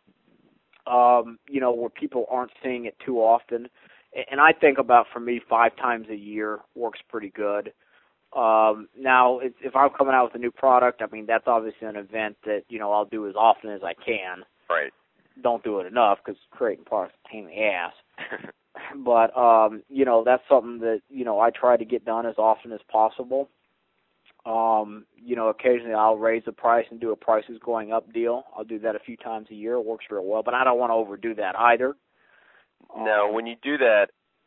Speaker 4: um, you know, where people aren't seeing it too often. And I think about, for me, five times a year works pretty good. Um, now, if, if I'm coming out with a new product, I mean, that's obviously an event that, you know, I'll do as often as I can.
Speaker 1: Right.
Speaker 4: Don't do it enough because creating products is a pain in the ass. But, um, you know, that's something that, you know, I try to get done as often as possible. Um, you know, occasionally I'll raise the price and do a prices going up deal. I'll do that a few times a year. It works real well, but I don't want to overdo that either.
Speaker 1: Now,
Speaker 4: um,
Speaker 1: when you do that,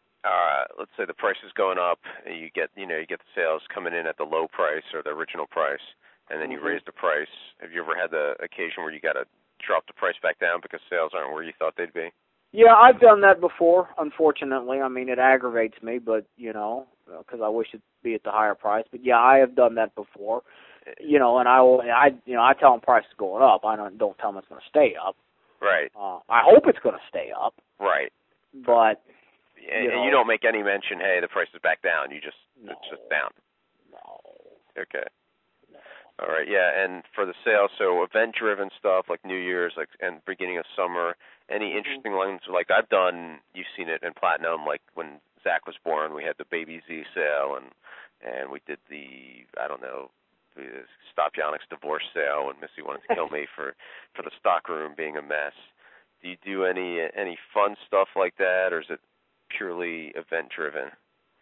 Speaker 1: uh, let's say the price is going up, and you get, you know, you get the sales coming in at the low price or the original price, and then you
Speaker 4: mm-hmm.
Speaker 1: raise the price. Have you ever had the occasion where you got to drop the price back down because sales aren't where you thought they'd be?
Speaker 4: Yeah, I've done that before, unfortunately. I mean, it aggravates me, but, you know, because I wish it'd be at the higher price. But, yeah, I have done that before. You know, and I will, I, you know, I tell them price is going up. I don't, don't tell them it's going to stay up.
Speaker 1: Right.
Speaker 4: Uh, I hope it's going to stay up.
Speaker 1: Right.
Speaker 4: But,
Speaker 1: and
Speaker 4: you
Speaker 1: you,
Speaker 4: know,
Speaker 1: you don't make any mention, hey, the price is back down. You just,
Speaker 4: no,
Speaker 1: it's just down.
Speaker 4: No.
Speaker 1: Okay.
Speaker 4: No.
Speaker 1: All right, yeah, and for the sales, so event-driven stuff like New Year's, like and beginning of summer. Any interesting ones? Like I've done, you've seen it in Platinum. Like when Zach was born, we had the Baby Z sale, and and we did the I don't know, the Stop Yonex divorce sale when Missy wanted to kill me for for the stock room being a mess. Do you do any any fun stuff like that, or is it purely event-driven?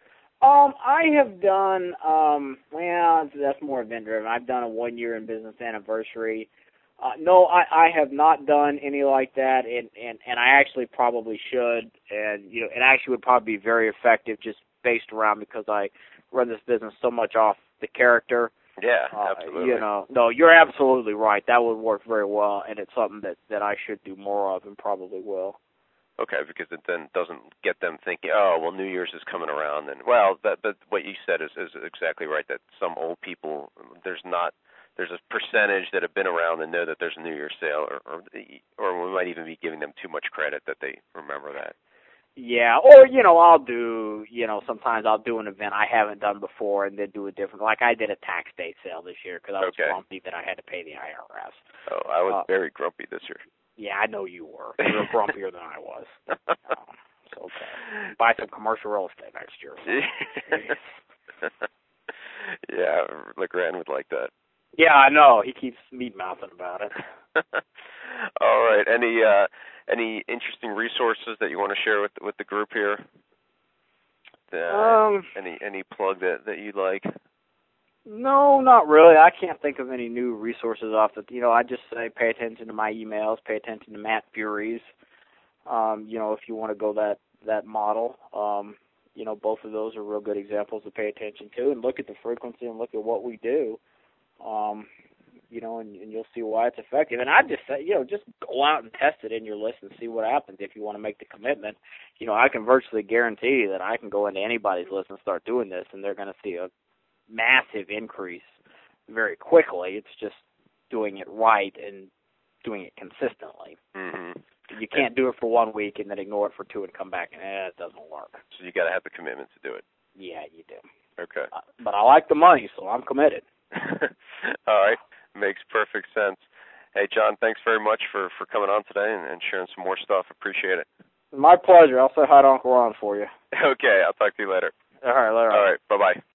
Speaker 4: Um, I have done, um, well, that's more event-driven. I've done a one-year in business anniversary. Uh, no, I, I have not done any like that, and, and, and I actually probably should, and, you know, it actually would probably be very effective just based around because I run this business so much off the character.
Speaker 1: Yeah,
Speaker 4: uh,
Speaker 1: absolutely.
Speaker 4: You know, no, you're absolutely right. That would work very well, and it's something that, that I should do more of and probably will.
Speaker 1: Okay, because it then doesn't get them thinking, oh, well, New Year's is coming around. And, well, that, but what you said is, is exactly right, that some old people, there's not, there's a percentage that have been around and know that there's a New Year's sale, or, or, or we might even be giving them too much credit that they remember that.
Speaker 4: Yeah, or, you know, I'll do, you know, sometimes I'll do an event I haven't done before and then do a different, like I did a tax day sale this year because I was
Speaker 1: okay.
Speaker 4: grumpy that I had to pay the I R S.
Speaker 1: Oh, I was
Speaker 4: uh,
Speaker 1: very grumpy this year.
Speaker 4: Yeah, I know you were. You were grumpier than I was. Oh, it's okay. Buy some commercial real estate next year.
Speaker 1: Yeah, LeGrand would like that.
Speaker 4: Yeah, I know. He keeps meat-mouthing about it.
Speaker 1: All right. Any uh, any interesting resources that you want to share with with the group here? Uh,
Speaker 4: um,
Speaker 1: any any plug that that you'd like?
Speaker 4: No, not really. I can't think of any new resources off the, you know, I just say pay attention to my emails, pay attention to Matt Fury's, um, you know, if you want to go that, that model. Um, you know, both of those are real good examples to pay attention to and look at the frequency and look at what we do, um, you know, and, and you'll see why it's effective. And I just say, you know, just go out and test it in your list and see what happens if you want to make the commitment. You know, I can virtually guarantee that I can go into anybody's list and start doing this, and they're going to see a massive increase very quickly. It's just doing it right and doing it consistently.
Speaker 1: Mm-hmm.
Speaker 4: You can't do it for one week and then ignore it for two and come back and, eh, it doesn't work.
Speaker 1: So you got to have the commitment to do it.
Speaker 4: Yeah, you do.
Speaker 1: Okay.
Speaker 4: Uh, but I like the money, so I'm committed.
Speaker 1: All right. Makes perfect sense. Hey, John, thanks very much for, for coming on today and, and sharing some more stuff. Appreciate it.
Speaker 4: My pleasure. I'll say hi to Uncle Ron for you.
Speaker 1: Okay. I'll talk to you later.
Speaker 4: All right, later.
Speaker 1: All right. Bye-bye.